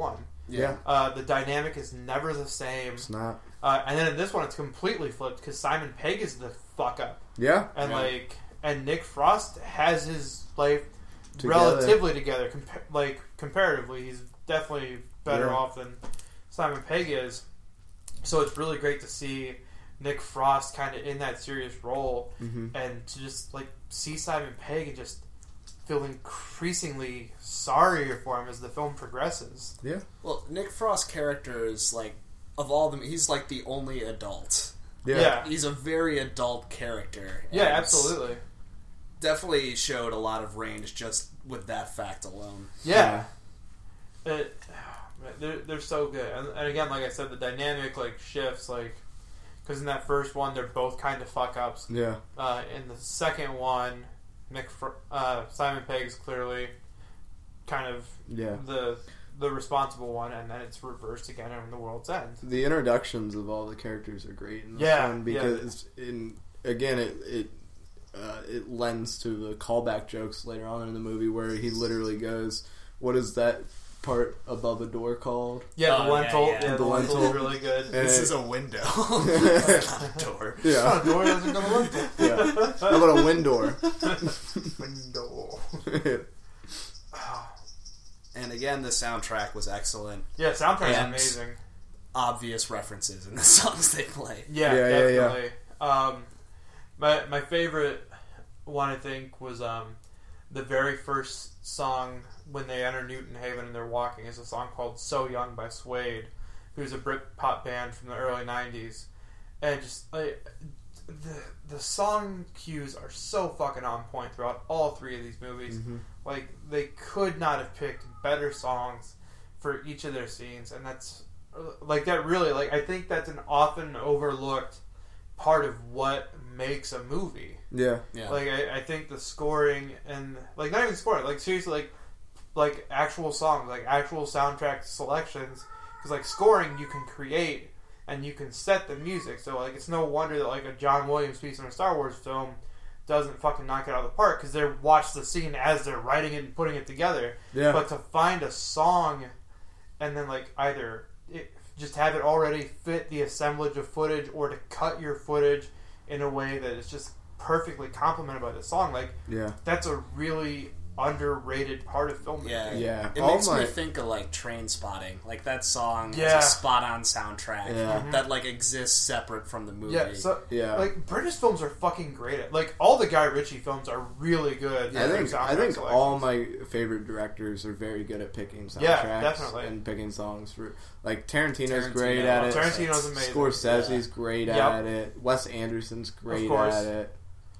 Yeah. Uh, the dynamic is never the same. It's not. Uh, and then in this one, it's completely flipped because Simon Pegg is the fuck up, Yeah. and Yeah. like, and Nick Frost has his life Together. relatively together. Compa- like comparatively, he's definitely better Yeah. off than Simon Pegg is. So it's really great to see Nick Frost kind of in that serious role, Mm-hmm. and to just like see Simon Pegg and just feel increasingly sorrier for him as the film progresses. Yeah. Well, Nick Frost's character is like, of all them, he's like the only adult. Yeah. Yeah. He's a very adult character. Yeah, and absolutely. Definitely showed a lot of range just with that fact alone. Yeah. It, they're, they're so good. And, and again, like I said, the dynamic like shifts, like, because in that first one, they're both kind of fuck ups. Yeah. Uh, in the second one, Nick, Fr- uh, Simon Pegg's clearly kind of Yeah. the the responsible one, and then it's reversed again in The World's End. The introductions of all the characters are great in this Yeah, one because in again it it uh, it lends to the callback jokes later on in the movie where he literally goes, "What is that part above a door called?" Yeah, the Oh, lentil. yeah, Yeah, yeah. the, The lentil is lentil. really good. And This it- is a window. It's not a door. Yeah. Oh, door doesn't go to lentil. Yeah. How about a wind door? Window. And again, the soundtrack was excellent. Yeah, soundtrack's And- amazing. Obvious references in the songs they play. Yeah, Yeah, yeah, yeah. definitely. Um, my my favorite one, I think, was um, the very first song when they enter Newton Haven and they're walking. Is a song called "So Young" by Suede, who's a Britpop band from the early nineties, and just like the the song cues are so fucking on point throughout all three of these movies. Mhm. Like, they could not have picked better songs for each of their scenes, and that's like that really like I think that's an often overlooked part of what makes a movie. Yeah. Yeah. Like I, I think the scoring and like not even scoring, like seriously, like like actual songs, like actual soundtrack selections, because like scoring you can create and you can set the music. So like it's no wonder that like a John Williams piece in a Star Wars film doesn't fucking knock it out of the park because they watch the scene as they're writing it and putting it together. Yeah. But to find a song and then like either it, just have it already fit the assemblage of footage or to cut your footage in a way that is just perfectly complemented by the song, like Yeah. that's a really underrated part of filmmaking. Yeah. Yeah. It All makes my- me think of like Train Spotting. Like that song Yeah. is a spot on soundtrack Yeah. Mhm. that like exists separate from the movie. Yeah, so Yeah. like British films are fucking great at like all the Guy Ritchie films are really good. I at their think I soundtrack think selections. all my favorite directors are very good at picking soundtracks Yeah, definitely. and picking songs for like Tarantino's Tarantino. great at it. Tarantino's amazing. Scorsese's great Yep. at it. Wes Anderson's great course. at it.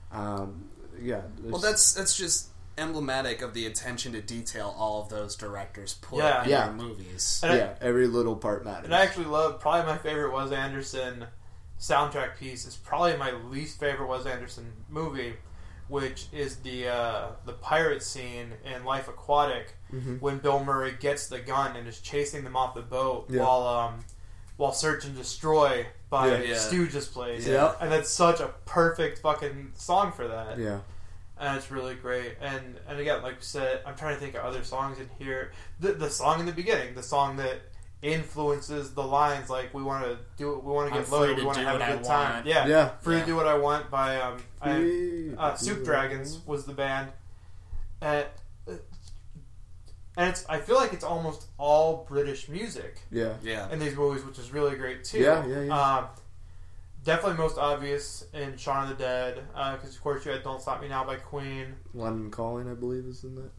Um, yeah. Well, there's- that's that's just emblematic of the attention to detail all of those directors put Yeah. in Yeah. their movies. And I- yeah. Every little part matters. And I actually love, probably my favorite Wes Anderson soundtrack piece is probably my least favorite Wes Anderson movie, which is the uh, the pirate scene in Life Aquatic Mhm. when Bill Murray gets the gun and is chasing them off the boat Yeah. while um, while Search and Destroy by Yeah. Yeah. Stooges plays. Yeah. And that's such a perfect fucking song for that. Yeah. And it's really great. And and again, like we said, I'm trying to think of other songs in here. The the song in the beginning, the song that influences the lines, like we want to do, we want to I'm get loaded, free we to want to do have a what I good time. want. Yeah, Yeah. free Yeah. to do what I want by um, I, Free uh, to Soup do Dragons it. was the band. Uh, and it's I feel like it's almost all British music Yeah. Yeah. in these movies, which is really great too. Yeah, yeah, yeah. Um, definitely most obvious in Shaun of the Dead, because of course you had "Don't Stop Me Now" by Queen. London Calling, I believe, is in that.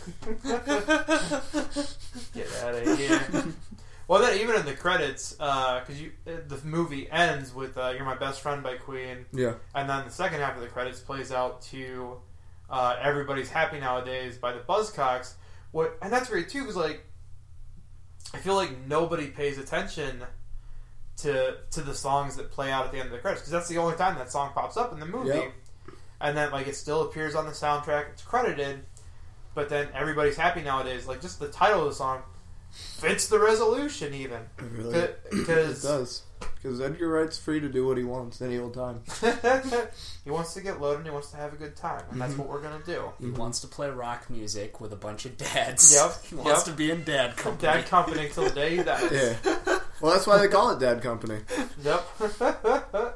Get out of here. Well, then even in the credits, because you uh, the movie ends with uh, "You're My Best Friend" by Queen, Yeah. and then the second half of the credits plays out to uh, "Everybody's Happy Nowadays" by the Buzzcocks. What and that's great too, because like I feel like nobody pays attention to to the songs that play out at the end of the credits, because that's the only time that song pops up in the movie. Yep. And then like it still appears on the soundtrack, it's credited, but then "Everybody's Happy Nowadays," like just the title of the song fits the resolution even. It really Because it does. because Edgar Wright's free to do what he wants any old time. He wants to get loaded and he wants to have a good time, and that's Mm-hmm. what we're gonna do. He mm-hmm. wants to play rock music with a bunch of dads. Yep. He wants yep. to be in dad company. Dad company till the day he dies. Yeah. Well, that's why they call it Dad Company. Yep. Man.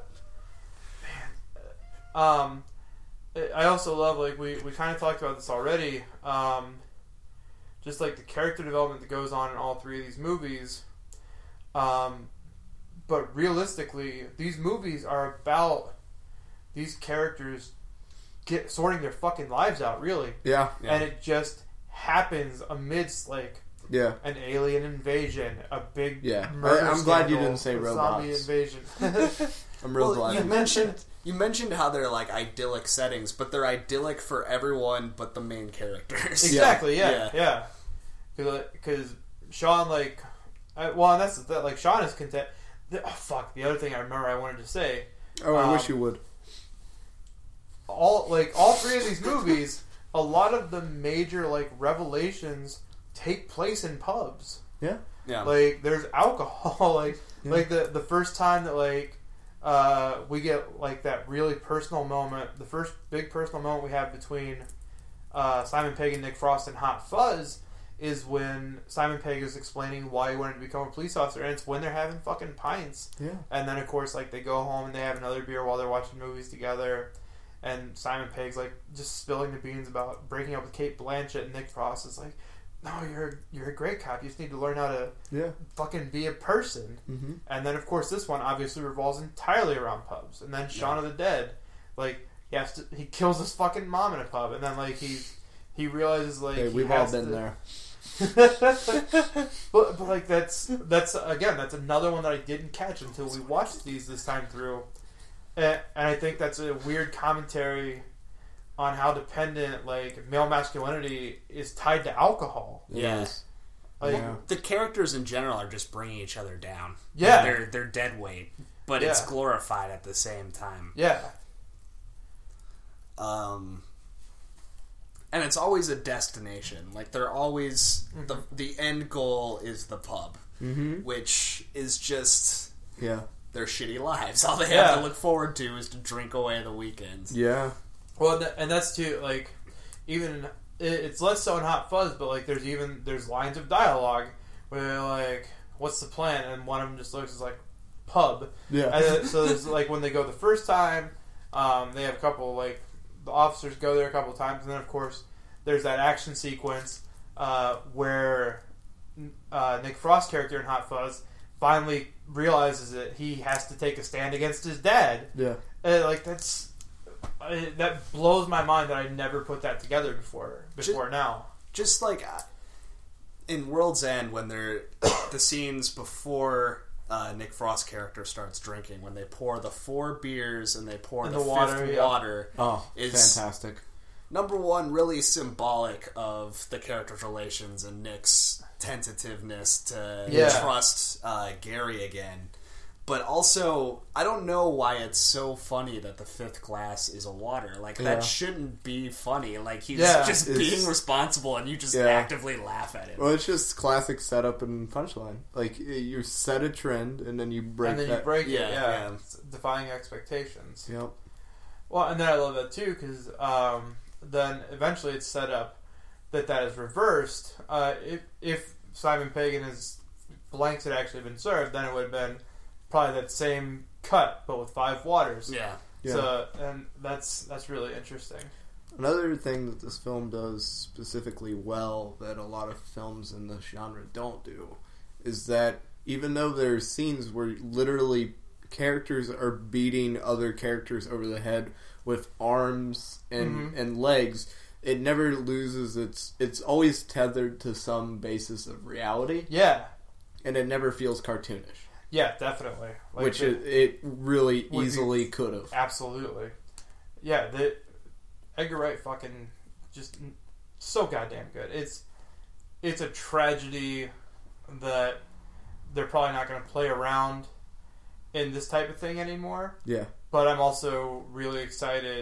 Um, I also love, like, we, we kind of talked about this already, um, just, like, the character development that goes on in all three of these movies. Um, but realistically, these movies are about these characters get sorting their fucking lives out, really. Yeah. Yeah. And it just happens amidst, like, Yeah. an alien invasion, a big Yeah. murder I- I'm glad you scandal, didn't say a robots. zombie invasion. I'm real Well, glad. you you- mentioned you mentioned how they're like idyllic settings, but they're idyllic for everyone but the main characters. Exactly, yeah, yeah. Because Sean, like, I, well, and that's the thing, like, Sean is content. The, oh, fuck, the other thing I remember I wanted to say. Oh, I um, wish you would. All, like, all three of these movies, a lot of the major, like, revelations take place in pubs. Yeah. Yeah. Like, there's alcohol, like, Yeah. like the, the first time that, like, uh, we get, like, that really personal moment, the first big personal moment we have between uh, Simon Pegg and Nick Frost in Hot Fuzz is when Simon Pegg is explaining why he wanted to become a police officer, and it's when they're having fucking pints. Yeah. And then, of course, like, they go home and they have another beer while they're watching movies together, and Simon Pegg's, like, just spilling the beans about breaking up with Kate Blanchett, and Nick Frost is like, no, you're you're a great cop. You just need to learn how to Yeah. fucking be a person. Mm-hmm. And then, of course, this one obviously revolves entirely around pubs. And then Shaun of the Dead, like, he has to, he kills his fucking mom in a pub, and then, like, he he realizes, like, Hey, he we've all has been to, there. but, but like that's that's again that's another one that I didn't catch until we watched these this time through, and, and I think that's a weird commentary on how dependent, like, male masculinity is tied to alcohol. Yes. Like, Yeah. The characters in general are just bringing each other down. Yeah. They're they're dead weight, but it's Yeah. glorified at the same time. yeah, Um, and it's always a destination. Like, they're always Mm-hmm. the the end goal is the pub, Mm-hmm. which is just Yeah. their shitty lives. All they Yeah. have to look forward to is to drink away the weekends. Yeah. well, and, and that's too, like, even it, it's less so in Hot Fuzz, but, like, there's even there's lines of dialogue where they're like, "What's the plan?" And one of them just looks as like, "Pub." Yeah. And then, so there's, like, when they go the first time, um, they have a couple, like, the officers go there a couple of times, and then, of course, there's that action sequence uh, where uh, Nick Frost's character in Hot Fuzz finally realizes that he has to take a stand against his dad. Yeah. Uh, like, that's uh, that blows my mind that I never put that together before. Before Just- now, Just like uh, in World's End, when they're the scenes before uh, Nick Frost's character starts drinking, when they pour the four beers and they pour And the, the water, fifth yeah. water, Oh, is fantastic. number one, really symbolic of the characters' relations and Nick's tentativeness to Yeah. trust uh, Gary again. But also, I don't know why it's so funny that the fifth glass is a water. Like, Yeah. that shouldn't be funny. Like, he's Yeah. just It's- being responsible and you just Yeah. actively laugh at him. Well, it's just classic setup and punchline. Like, you set a trend and then you break and then that. you break Yeah, it. Yeah, yeah. It's defying expectations. Yep. Well, and then I love that too because um, then eventually it's set up that that is reversed. Uh, if, if Simon Pegg and his blanks had actually been served, then it would have been probably that same cut, but with five waters. Yeah. Yeah. So, and that's that's really interesting. Another thing that this film does specifically well that a lot of films in this genre don't do is that even though there's scenes where literally characters are beating other characters over the head with arms and, Mhm. and legs, it never loses its... It's always tethered to some basis of reality, Yeah, and it never feels cartoonish. yeah, definitely. Like which the- it, it really would be- easily could have. absolutely. Yeah, the Edgar Wright fucking just so goddamn good. It's it's a tragedy that they're probably not going to play around in this type of thing anymore. Yeah. But I'm also really excited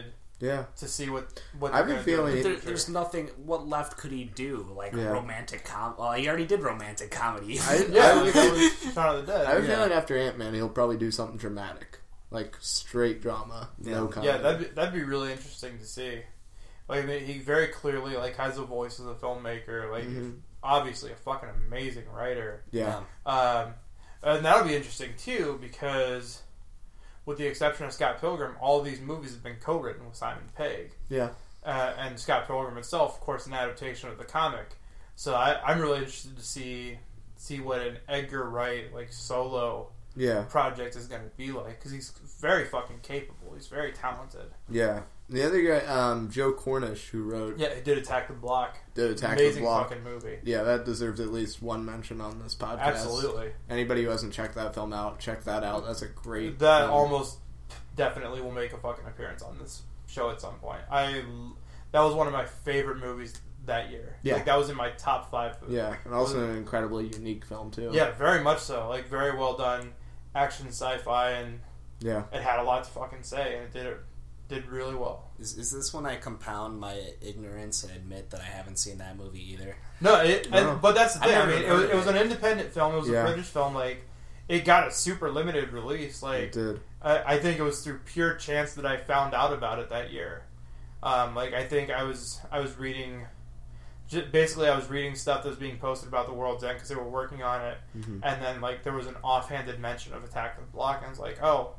Yeah. to see what what I have they're a gonna do feeling in the There, future. there's nothing. What left could he do? Like Yeah. romantic com. Well, he already did romantic comedy. I, Yeah, I, like, that was Shaun of the Dead. I have a Yeah. feeling after Ant-Man he'll probably do something dramatic. Like straight drama. No Yeah. comedy. Yeah, that'd be, that'd be really interesting to see. Like he very clearly like has a voice as a filmmaker. Like Mhm. obviously a fucking amazing writer. Yeah. Um, and that'll be interesting too because, with the exception of Scott Pilgrim, all of these movies have been co-written with Simon Pegg. Yeah. Uh, and Scott Pilgrim itself, of course, an adaptation of the comic. So I, I'm really interested to see see what an Edgar Wright like solo Yeah. project is going to be like because he's very fucking capable. He's very talented. Yeah. The other guy, um, Joe Cornish, who wrote Yeah, he did Attack the Block. did Attack Amazing the Block. fucking movie. Yeah, that deserves at least one mention on this podcast. Absolutely. Anybody who hasn't checked that film out, check that out. That's a great That film. almost definitely will make a fucking appearance on this show at some point. I that was one of my favorite movies that year. Yeah. Like that was in my top five. Yeah, and also an incredibly unique film too. Yeah, very much so. Like very well done action sci-fi, and Yeah. it had a lot to fucking say, and it did it did really well. Is, is this when I compound my ignorance and admit that I haven't seen that movie either? No, it, No. And, but that's the I've thing. I never mean, it heard was, of it was it. an independent film. It was Yeah. a British film. Like, it got a super limited release. Like, It did. I, I think it was through pure chance that I found out about it that year. Um, like, I think I was I was reading, j- basically, I was reading stuff that was being posted about the World's End because they were working on it, Mhm. and then like there was an offhanded mention of Attack of the Block, and I was like, oh.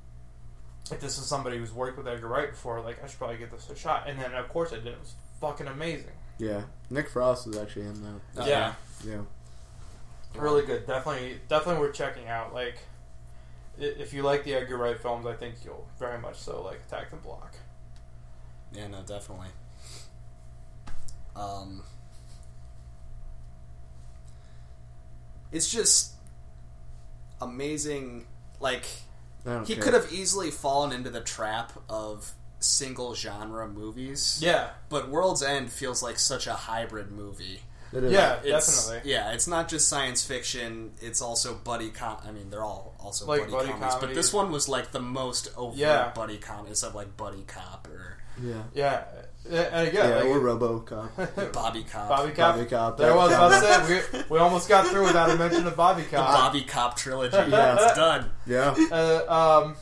If this is somebody who's worked with Edgar Wright before, like I should probably give this a shot. And then of course I did. It was fucking amazing. Yeah. Nick Frost was actually in that. Oh, yeah. Yeah. Really good. Definitely, definitely worth checking out. Like, i- if you like the Edgar Wright films, I think you'll very much so like Attack the Block. Yeah, no, definitely. Um, it's just amazing. Like, I don't he care. could have easily fallen into the trap of single genre movies. Yeah, But World's End feels like such a hybrid movie. It is. yeah, It's, definitely. Yeah, it's not just science fiction. It's also buddy com. I mean, they're all also Like buddy, buddy comedies, but comedies. this one was like the most overt Yeah. buddy comedy. Instead of like Buddy Cop or Yeah. Yeah, and Yeah, again, or like, RoboCop. Bobby Cop. Bobby Cop. Bobby Cop. There was. that- I was about to say we, we almost got through without a mention of Bobby The Cop. Bobby Cop trilogy. Yeah. It's done. Yeah. Uh, um,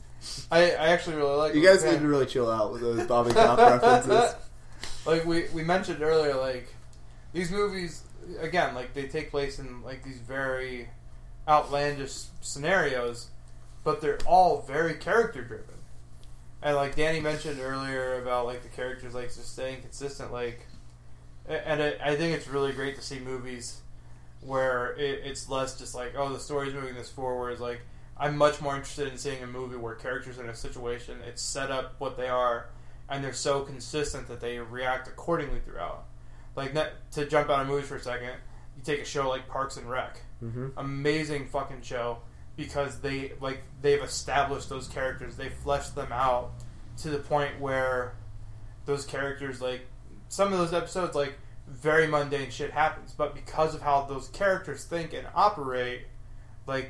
I I actually really like. You it. guys Yeah. need to really chill out with those Bobby Cop references. Like we we mentioned earlier, like these movies again, like they take place in like these very outlandish scenarios, but they're all very character driven. And like Danny mentioned earlier about like the characters like just staying consistent, like, and it, I think it's really great to see movies where it, it's less just like, oh, the story's moving this forward. It's like I'm much more interested in seeing a movie where characters in a situation, it's set up what they are, and they're so consistent that they react accordingly throughout. Like, not, to jump out of movies for a second, you take a show like Parks and Rec. Mm-hmm. Amazing fucking show because they like they've established those characters, they fleshed them out to the point where those characters, like some of those episodes, like very mundane shit happens, but because of how those characters think and operate, like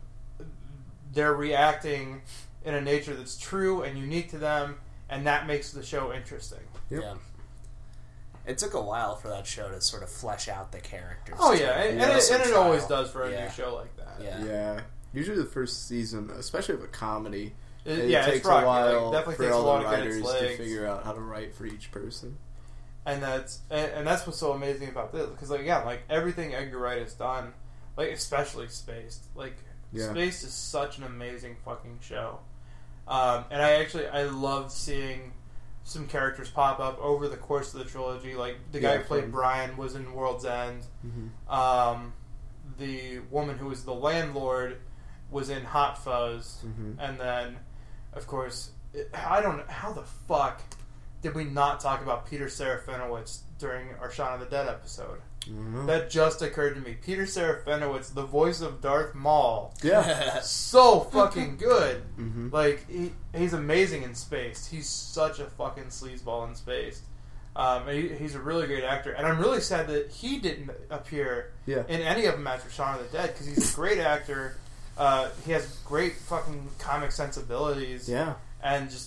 they're reacting in a nature that's true and unique to them, and that makes the show interesting. Yep. Yeah. It took a while for that show to sort of flesh out the characters. Oh too. yeah, and, Yeah. and, it, and it Trial. always does for a Yeah. new show like that. Yeah. Yeah. Usually the first season, especially of a comedy, It, it yeah, takes it's rocky. a while Like, definitely for takes a all lot the of good writers its to legs. figure out how to write for each person. And that's and, and that's what's so amazing about this, because like yeah, like everything Edgar Wright has done, like especially Spaced, like Yeah. Spaced is such an amazing fucking show. Um, and I actually I loved seeing some characters pop up over the course of the trilogy. Like the guy Yeah, who played from- Brian was in World's End. Mm-hmm. Um, the woman who was the landlord was in Hot Fuzz. Mm-hmm. And then, of course, it, I don't know how the fuck did we not talk about Peter Serafinowicz during our Shaun of the Dead episode? Mm-hmm. That just occurred to me. Peter Serafinowicz, the voice of Darth Maul, Yeah. so fucking good. Mm-hmm. Like he, he's amazing in Spaced. He's such a fucking sleazeball in Spaced. Um, and he, he's a really great actor, and I'm really sad that he didn't appear Yeah. in any of them after Shaun of the Dead, because he's a great actor. Uh, he has great fucking comic sensibilities, Yeah. and just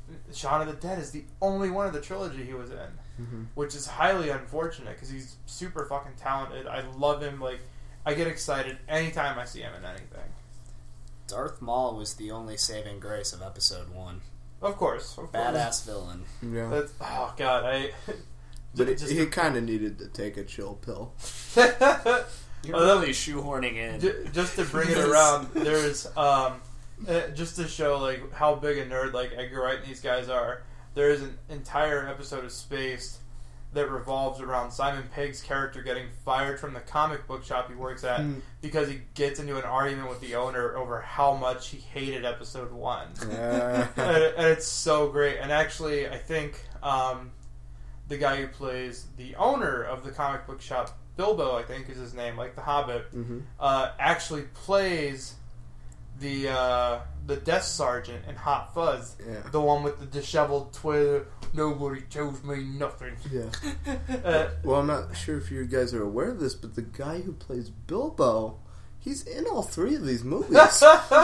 Shaun of the Dead is the only one of the trilogy he was in, Mm-hmm. which is highly unfortunate because he's super fucking talented. I love him. Like, I get excited anytime I see him in anything. Darth Maul was the only saving grace of Episode One. Of course, of Badass course. villain. Yeah. That's, oh god, I. But it, just he kind of needed to take a chill pill. You're Oh, that- really shoehorning in. J- just to bring it around, there's um, uh, just to show like how big a nerd like Edgar Wright and these guys are. There is an entire episode of Spaced that revolves around Simon Pegg's character getting fired from the comic book shop he works at Mm. because he gets into an argument with the owner over how much he hated episode one. Yeah. and, and it's so great. And actually, I think um, the guy who plays the owner of the comic book shop, Bilbo, I think is his name, like the Hobbit, Mm-hmm. uh, actually plays the uh, the desk sergeant in Hot Fuzz, Yeah. the one with the disheveled Twitter. Nobody tells me nothing. Yeah. Uh, Well, I'm not sure if you guys are aware of this, but the guy who plays Bilbo, he's in all three of these movies. let,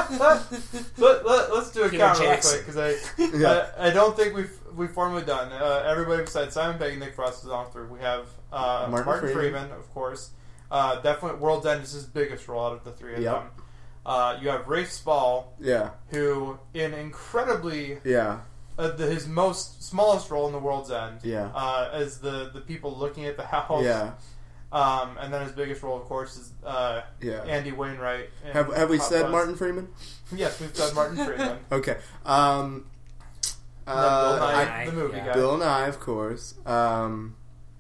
let, let's do a Peter count really Jackson. quick because I, Yeah. I I don't think we've we've formally done. Uh, everybody besides Simon Pegg and Nick Frost is on through. We have uh, Martin Martin, Freeman. Freeman. of course. Uh, definitely, World's End is his biggest role out of the three of Yep. them. Uh, you have Rafe Spall, Yeah. who in incredibly Yeah. uh, the, his most smallest role in the World's End, Yeah. uh, as the the people looking at the house. Yeah. Um, and then his biggest role, of course, is uh, Yeah. Andy Wainwright. in Have Have we Hot said Fuzz. Martin Freeman? Yes, we've said Martin Freeman. Okay. Um. And then Bill Uh, Nye, I- the movie yeah. guy. Bill Nye, of course. Um.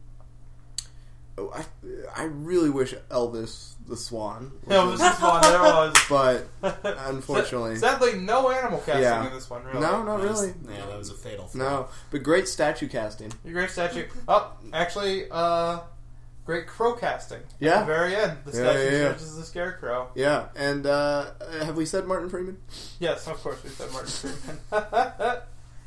oh, I I really wish Elvis the Swan. was No, in- this is one. There was. But unfortunately, Sadly, no animal casting Yeah. in this one. Really. no, not That was- really. Yeah, that was a fatal flaw. No, but great statue casting. Your great statue. Oh, actually, uh, great crow casting. Yeah. At the very end, the Yeah, statue yeah, yeah. serves as the scarecrow. Yeah, and uh, have we said Martin Freeman? Yes, of course, we said Martin Freeman.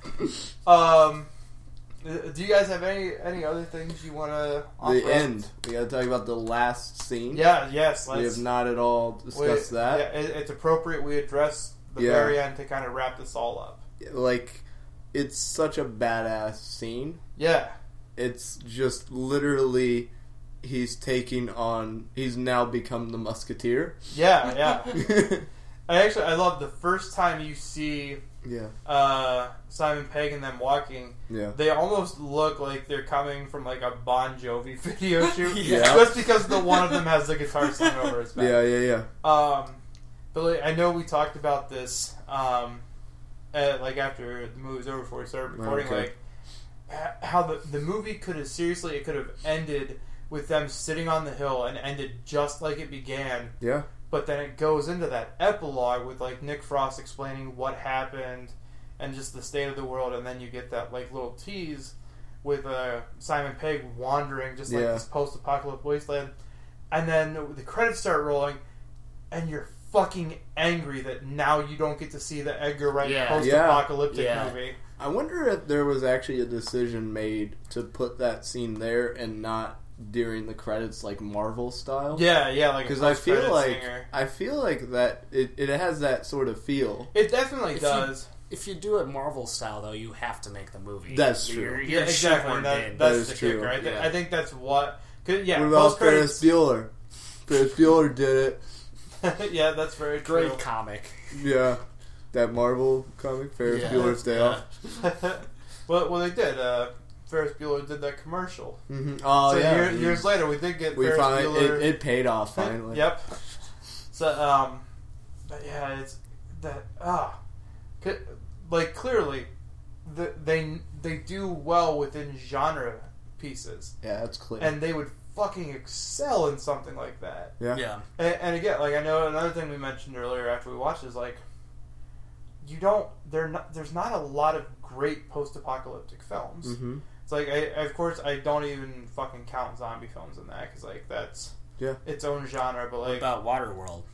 um, do you guys have any any other things you want to? The end. We got to talk about the last scene. Yeah. Yes. Let's, we have not at all we- discussed that. Yeah, it, it's appropriate we address the Yeah. very end to kind of wrap this all up. Like, it's such a badass scene. Yeah. It's just literally he's taking on. He's now become the Musketeer. Yeah. Yeah. I actually I love the first time you see yeah, uh, Simon Pegg and them walking. yeah, They almost look like they're coming from like a Bon Jovi video shoot. Yeah. Just because the one of them has the guitar slung over his back. yeah, yeah, yeah. Um, but like, I know we talked about this um, at, like after the movie was over before we started recording. Okay. Like h- how the the movie could have seriously it could have ended with them sitting on the hill and ended just like it began. Yeah. But then it goes into that epilogue with like Nick Frost explaining what happened and just the state of the world, and then you get that like little tease with uh, Simon Pegg wandering just like Yeah. this post-apocalyptic wasteland, and then the, the credits start rolling, and you're fucking angry that now you don't get to see the Edgar Wright Yeah. post-apocalyptic Yeah. movie. I wonder if there was actually a decision made to put that scene there and not during the credits, like Marvel style. Yeah, yeah, like a Because I feel post-credit like singer. I feel like that it, it has that sort of feel. It definitely If does. If you do it Marvel style, though, you have to make the movie. That's You're- true. You're Yeah, exactly. shoehorned That, in. that's is the true. kicker. I, th- Yeah. I think that's what. 'Cause, yeah, What about post Ferris credits. Bueller? Ferris Bueller did it. Yeah, that's very Great true. comic. Yeah, that Marvel comic, Ferris Yeah. Bueller's Day Off. well, well, they did. Uh, Ferris Bueller did that commercial. Mm-hmm. Oh so yeah, year, Mm. years later, we did get we Ferris finally Bueller. it, it paid off finally. Yep. So, um, but yeah, it's that ah, c- like clearly, the, they they do well within genre pieces, Yeah, that's clear. and they would fucking excel in something like that. yeah. Yeah. And, and again, like I know another thing we mentioned earlier after we watched is like, you don't there not there's not a lot of great post-apocalyptic films. Mm-hmm. It's like I, of course I don't even fucking count zombie films in that because like that's Yeah. its own genre. But What like about Waterworld?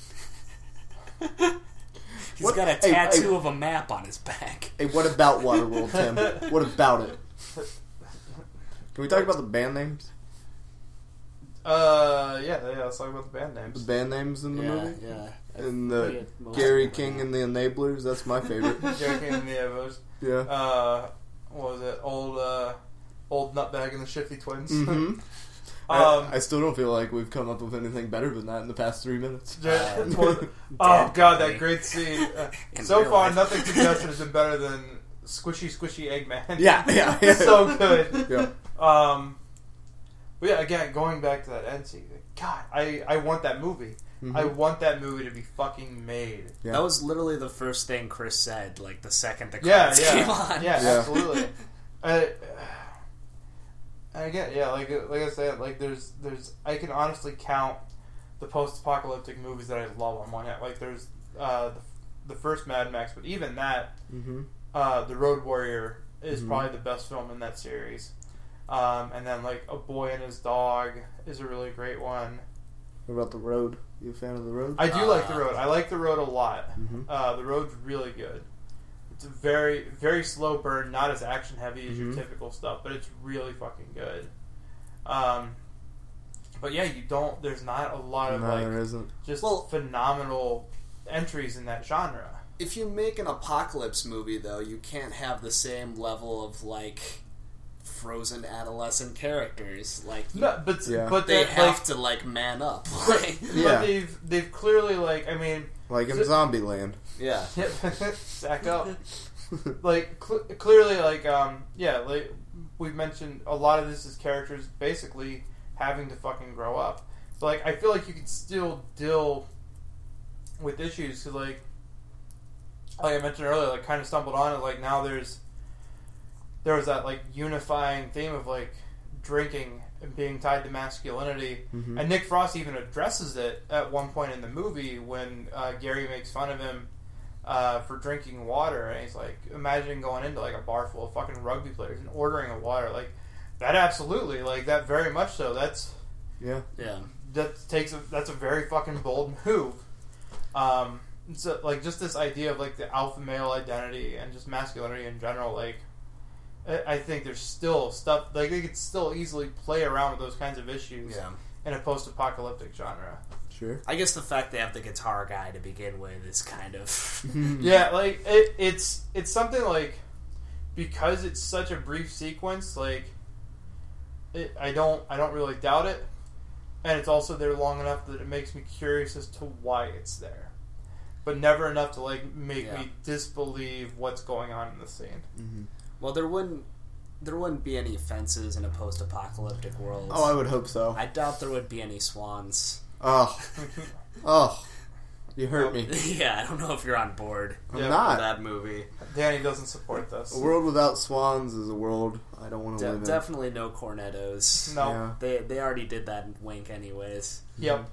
He's What- got a hey, tattoo hey. of a map on his back. Hey, what about Waterworld, Tim? What about it? Can we talk about the band names? Uh, yeah, yeah. Let's talk about the band The names. band names in the yeah, movie. yeah. And Yeah, the most Gary of them, King yeah. and the Enablers. That's my favorite. Jerry King and the Evos. Yeah. Uh, what was it? Old, uh, old Nutbag and the Shifty Twins. Mm-hmm. um, I, I still don't feel like we've come up with anything better than that in the past three minutes. Jer- Uh, toward- oh Dead god, Company. that great scene. Uh, In so real far, life. nothing suggested has been better than Squishy Squishy Eggman. Yeah, yeah, yeah. So good. Yeah. Um, but yeah, again, going back to that end scene. God, I, I want that movie. Mhm. I want that movie to be fucking made. Yeah. That was literally the first thing Chris said, like the second the Yeah, credits yeah, came on. yeah, Yeah. absolutely. Uh, and again, yeah, like like I said, like there's there's I can honestly count the post-apocalyptic movies that I love on one hand. Like there's uh, the, the first Mad Max, but even that, Mm-hmm. uh, The Road Warrior is Mhm. probably the best film in that series. Um, and then like A Boy and His Dog is a really great one. What about The Road? You a fan of The Road? I do Uh, like The Road. I like The Road a lot. Mm-hmm. Uh, the Road's really good. It's a very, very slow burn, not as action heavy as Mhm. your typical stuff, but it's really fucking good. Um, but yeah, you don't. There's not a lot of No, like there isn't. just Well- phenomenal entries in that genre. If you make an apocalypse movie, though, you can't have the same level of like frozen adolescent characters. Like you, No, but Yeah. but they that, have like, to like man up. but, Like, Yeah. but they've they've clearly like I mean Like in So- Zombieland. yeah. sack up. Like cl- clearly, like um, yeah, like we've mentioned, a lot of this is characters basically having to fucking grow up. So like, I feel like you can still deal with issues. Cause like, like I mentioned earlier, like kind of stumbled on it. Like now there's there was that like unifying theme of like drinking and being tied to masculinity. Mhm. And Nick Frost even addresses it at one point in the movie when uh, Gary makes fun of him uh, for drinking water, and he's like, imagine going into like a bar full of fucking rugby players and ordering a water. Like that, absolutely, like that, very much so. That's Yeah. Yeah. that takes a, that's a very fucking bold move. Um, so like just this idea of like the alpha male identity and just masculinity in general, like. I I think there's still stuff like they could still easily play around with those kinds of issues Yeah. in a post-apocalyptic genre. Sure. I guess the fact they have the guitar guy to begin with is kind of Yeah, like it, it's it's something like because it's such a brief sequence, like it, I don't I don't really doubt it, and it's also there long enough that it makes me curious as to why it's there, but never enough to like make Yeah. me disbelieve what's going on in the scene. Mm-hmm. well, there wouldn't there wouldn't be any fences in a post-apocalyptic world. Oh, I would hope so. I doubt there would be any swans. Oh. Oh. You hurt me. Yeah, I don't know if you're on board I'm Yeah, for not. that movie. Danny doesn't support this. A world without swans is a world I don't want to De- live in. definitely no cornettos. No. Yeah. They they already did that wink anyways. Yep.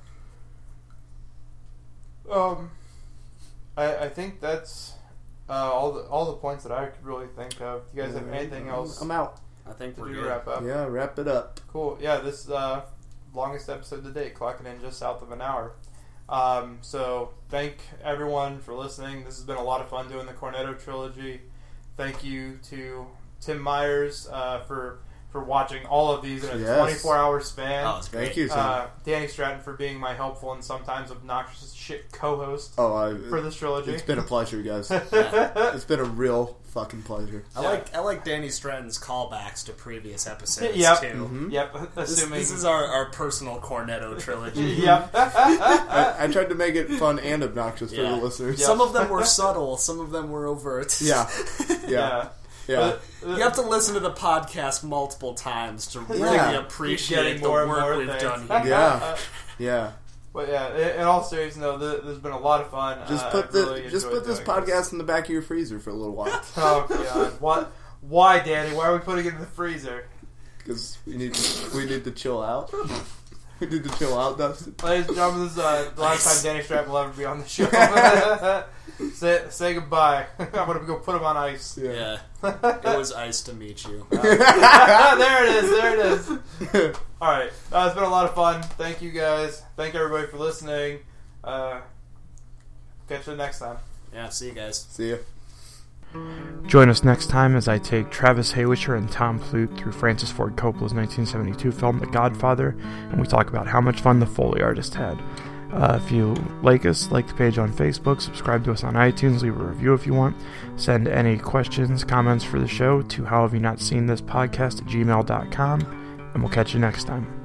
Um, I I think that's uh, all the all the points that I could really think of. Do you guys have anything else I'm out. I think to we're do good. to wrap up? Yeah, wrap it up. Cool. Yeah, this is uh, longest episode to date, clocking in just south of an hour. Um, so thank everyone for listening. This has been a lot of fun doing the Cornetto trilogy. Thank you to Tim Myers uh, for for watching all of these in a Yes. twenty-four hour span. Oh, it's great. Thank you, Tim. Uh, Danny Stratton for being my helpful and sometimes obnoxious as shit co-host oh, I, for this trilogy. it's been a pleasure, guys. Yeah. It's been a real fucking pleasure. I like I like Danny Stratton's callbacks to previous episodes Yep. too. Mhm. Yep, This, assuming. this is our, our personal Cornetto trilogy. Yep. I, I tried to make it fun and obnoxious for Yeah. the listeners. Yep. Some of them were subtle, some of them were overt. Yeah. Yeah. Yeah. But, uh, You have to listen to the podcast multiple times to really Yeah. appreciate Getting the more and work more we've things. done here. Yeah. Yeah. But yeah, in in all seriousness, no, th- there's been a lot of fun. Just Uh, put I've the really just enjoyed put this doing podcast in the back of your freezer for a little while Oh god, what? Why, Danny? Why are we putting it in the freezer? because we need to, we need to chill out. We need to chill out, Dustin. Ladies and gentlemen, this is uh, the last time Danny Stratton will ever be on the show. say say goodbye. I'm gonna go put him on ice. Yeah. It was nice to meet you. There it is. There it is. All right, uh, it's been a lot of fun. Thank you guys. Thank everybody for listening. Uh, catch you next time. Yeah, see you guys. See ya. Join us next time as I take Travis Haywisher and Tom Plute through Francis Ford Coppola's nineteen seventy-two film The Godfather, and we talk about how much fun the Foley artist had. Uh, if you like us, like the page on Facebook, subscribe to us on iTunes, leave a review if you want. Send any questions, comments for the show to how have you not seen this podcast at gmail dot com, and we'll catch you next time.